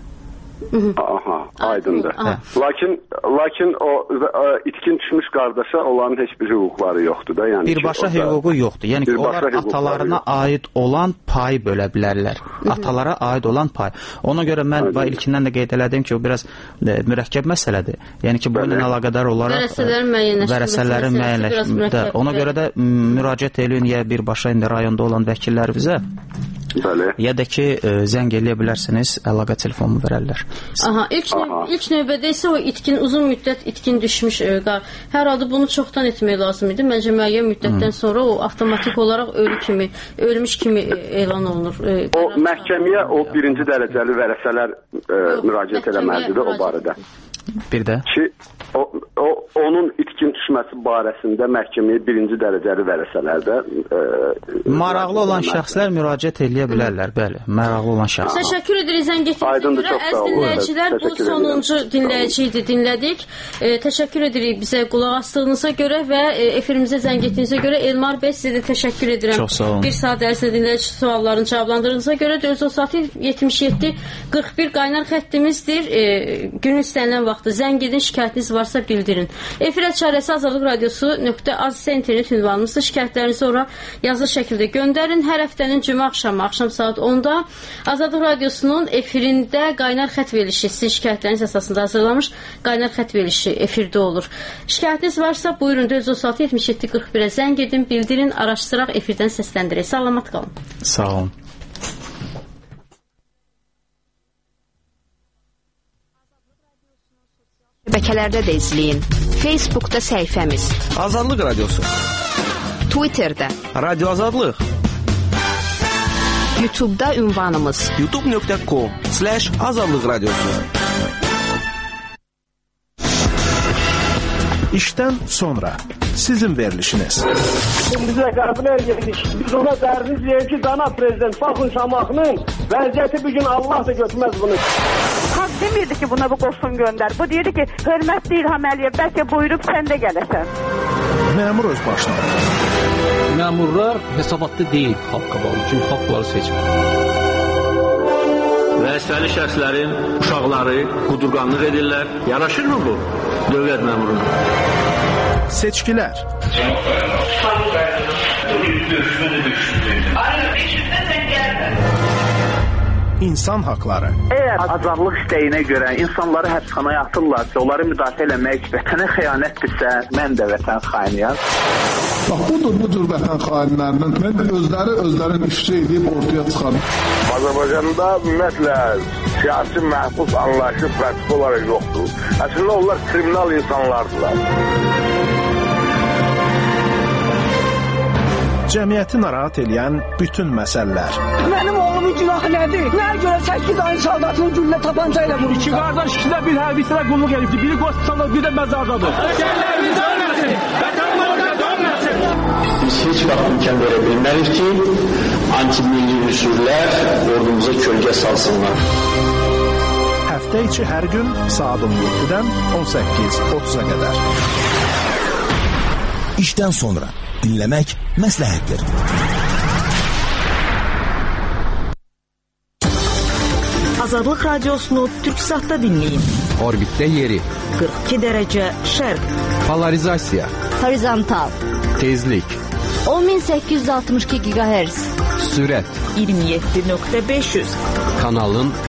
Speaker 5: Aha, aydındır. Aha. Lakin lakin o ə, itkin düşmüş qardaşa onların heç bir hüquqları yoxdur da, yəni
Speaker 15: birbaşa ki, hüququ yoxdur. Yəni ki, onlar atalarına aid olan pay bölə bilərlər. Atalara aid olan pay. Ona görə mən bax ilkindən də qeyd elədim ki, o biraz e, mürəkkəb məsələdir. Yəni ki, bu ilə əlaqədar olaraq
Speaker 14: vərəsələrin müəyyənləşdirilməsi,
Speaker 15: vərəsələrin müəyyənləşdirilməsi. Ona görə də müraciət eləyin ya birbaşa indi rayonda olan vəkillərimizə.
Speaker 5: Bəli.
Speaker 15: Ya da ki, e, zəng eləyə bilərsiniz, əlaqə telefonumu verərlər.
Speaker 14: Aha, ilk, Aha. ilk növbədə isə o itkin, uzun müddət itkin düşmüş e, hər halda bunu çoxdan etmək lazım idi. Məncə müəyyən müddətdən hmm. sonra o avtomatik olaraq ölü kimi, ölmüş kimi elan olunur. E,
Speaker 5: o məhkəməyə o birinci dərəcəli vərəsələr e, müraciət eləməlidir o barədə.
Speaker 15: Bir də
Speaker 5: ki o, o onun itkin düşməsi barəsində məhkəməyə birinci dərəcəli vərəsələrdə e,
Speaker 15: maraqlı olan şəxslər müraciət eləyə bilərlər, bəli. Maraqlı olan şəxslər.
Speaker 14: Təşəkkür edirik zəng etdiyinizə görə. Əziz dinləyicilər, bu sonuncu dinləyici idi, dinlədik. E, təşəkkür edirik bizə qulaq asdığınıza görə və e, efirimizə zəng etdiyinizə görə. Elmar bəy, sizə də təşəkkür edirəm.
Speaker 15: Çox sağ olun.
Speaker 14: Bir saat ərzində dinləyici suallarını cavablandırdığınıza görə dörd yüz altı yetmiş yeddi qırx bir qaynar xəttimizdir. E, günün istənilən vaxtı zəng edin, şikayətiniz varsa bildirin. Efirə çarəsi azadlıq radiosu nöqtə az internet ünvanımızda şikayətlərinizi sonra yazılı şəkildə göndərin. Hər həftənin cümə axşamı, axşam saat onda Azadlıq radiosunun efirində qaynar xət verilişi, sizin şikayətləriniz əsasında hazırlanmış qaynar xət verilişi efirdə olur. Şikayətiniz varsa buyurun dörd yüz altı yetmiş yeddi qırx birə zəng edin, bildirin, araşdıraq, efirdən səsləndirək. Salamat qalın.
Speaker 15: Sağ olun.
Speaker 1: Şəbəkələrdə də izləyin. Facebookda səhifəmiz
Speaker 6: Azadlıq Radiosu,
Speaker 1: Twitterdə
Speaker 6: Radio Azadlıq,
Speaker 1: YouTube'da ünvanımız
Speaker 6: youtube nöqtə com slash azadlıq radiosu.
Speaker 4: İşdən sonra sizin verilişiniz.
Speaker 12: Bizə qəbul edirik. Biz ona dəriniz deyək ki, qana prezident baxın Şamaxının vəziyyəti bugün Allah da götürməz bunu.
Speaker 2: Xalq demirdi ki, buna bu qoşun göndər. Bu deyirdi ki, hörmətli İlham Əliyev, bəlkə buyurub sən də gələsən.
Speaker 4: Məmur öz başına.
Speaker 22: Məmurlar hesabatlı deyil xalq qabağı, çünki xalqları seçmir. Vəzifəli şəxslərin uşaqları qudurqanlıq edirlər. Yaraşırmı bu dövlət məmuruna?
Speaker 4: Seçkilər. İnsan haqları.
Speaker 23: Əgər azadlıq istəyinə görə insanları həbsxanaya atırlarsa, onları müdafiə eləmək vətənə xəyanətdirsə, mən də vətən xainiyəm.
Speaker 24: Bax, budur, bu cür vətən xainlərindən mən özləri özlərin işçi edib ortaya çıxarım.
Speaker 10: Azərbaycanda ümumiyyətlə siyasi məhbus anlayışı pratik olaraq yoxdur. Əslində onlar kriminal insanlardılar.
Speaker 4: Cəmiyyəti narahat edən bütün məsələlər.
Speaker 3: Mənim oğlumun günahı nədir? Nəyə görə səkkiz ayın saldatını güllə tapanca ilə vurur?
Speaker 7: İki qardaş ikisi də bir hərbisinə qulluq edibdir. Biri hospitalda, bir də məzardadır. Şəhərlərimiz ölməsin, vətənimizə dönməsin.
Speaker 22: Biz heç vaxt imkan verə bilmərik ki, anti-milli üsullar ordumuza kölgə salsınlar.
Speaker 4: Həftə içi hər gün saat on yeddidən on səkkiz otuz'a qədər.
Speaker 8: İşdən sonra dinləmək məsləhətdir.
Speaker 9: Azadlıq radiosunu Türksatda dinləyin.
Speaker 25: Orbitdə yeri.
Speaker 9: qırx iki dərəcə şərq.
Speaker 25: Polarizasiya.
Speaker 1: Horizontal.
Speaker 25: Tezlik.
Speaker 1: on min səkkiz yüz altmış iki giqahertz.
Speaker 25: Sürət.
Speaker 9: iyirmi yeddi nöqtə beş yüz.
Speaker 25: Kanalın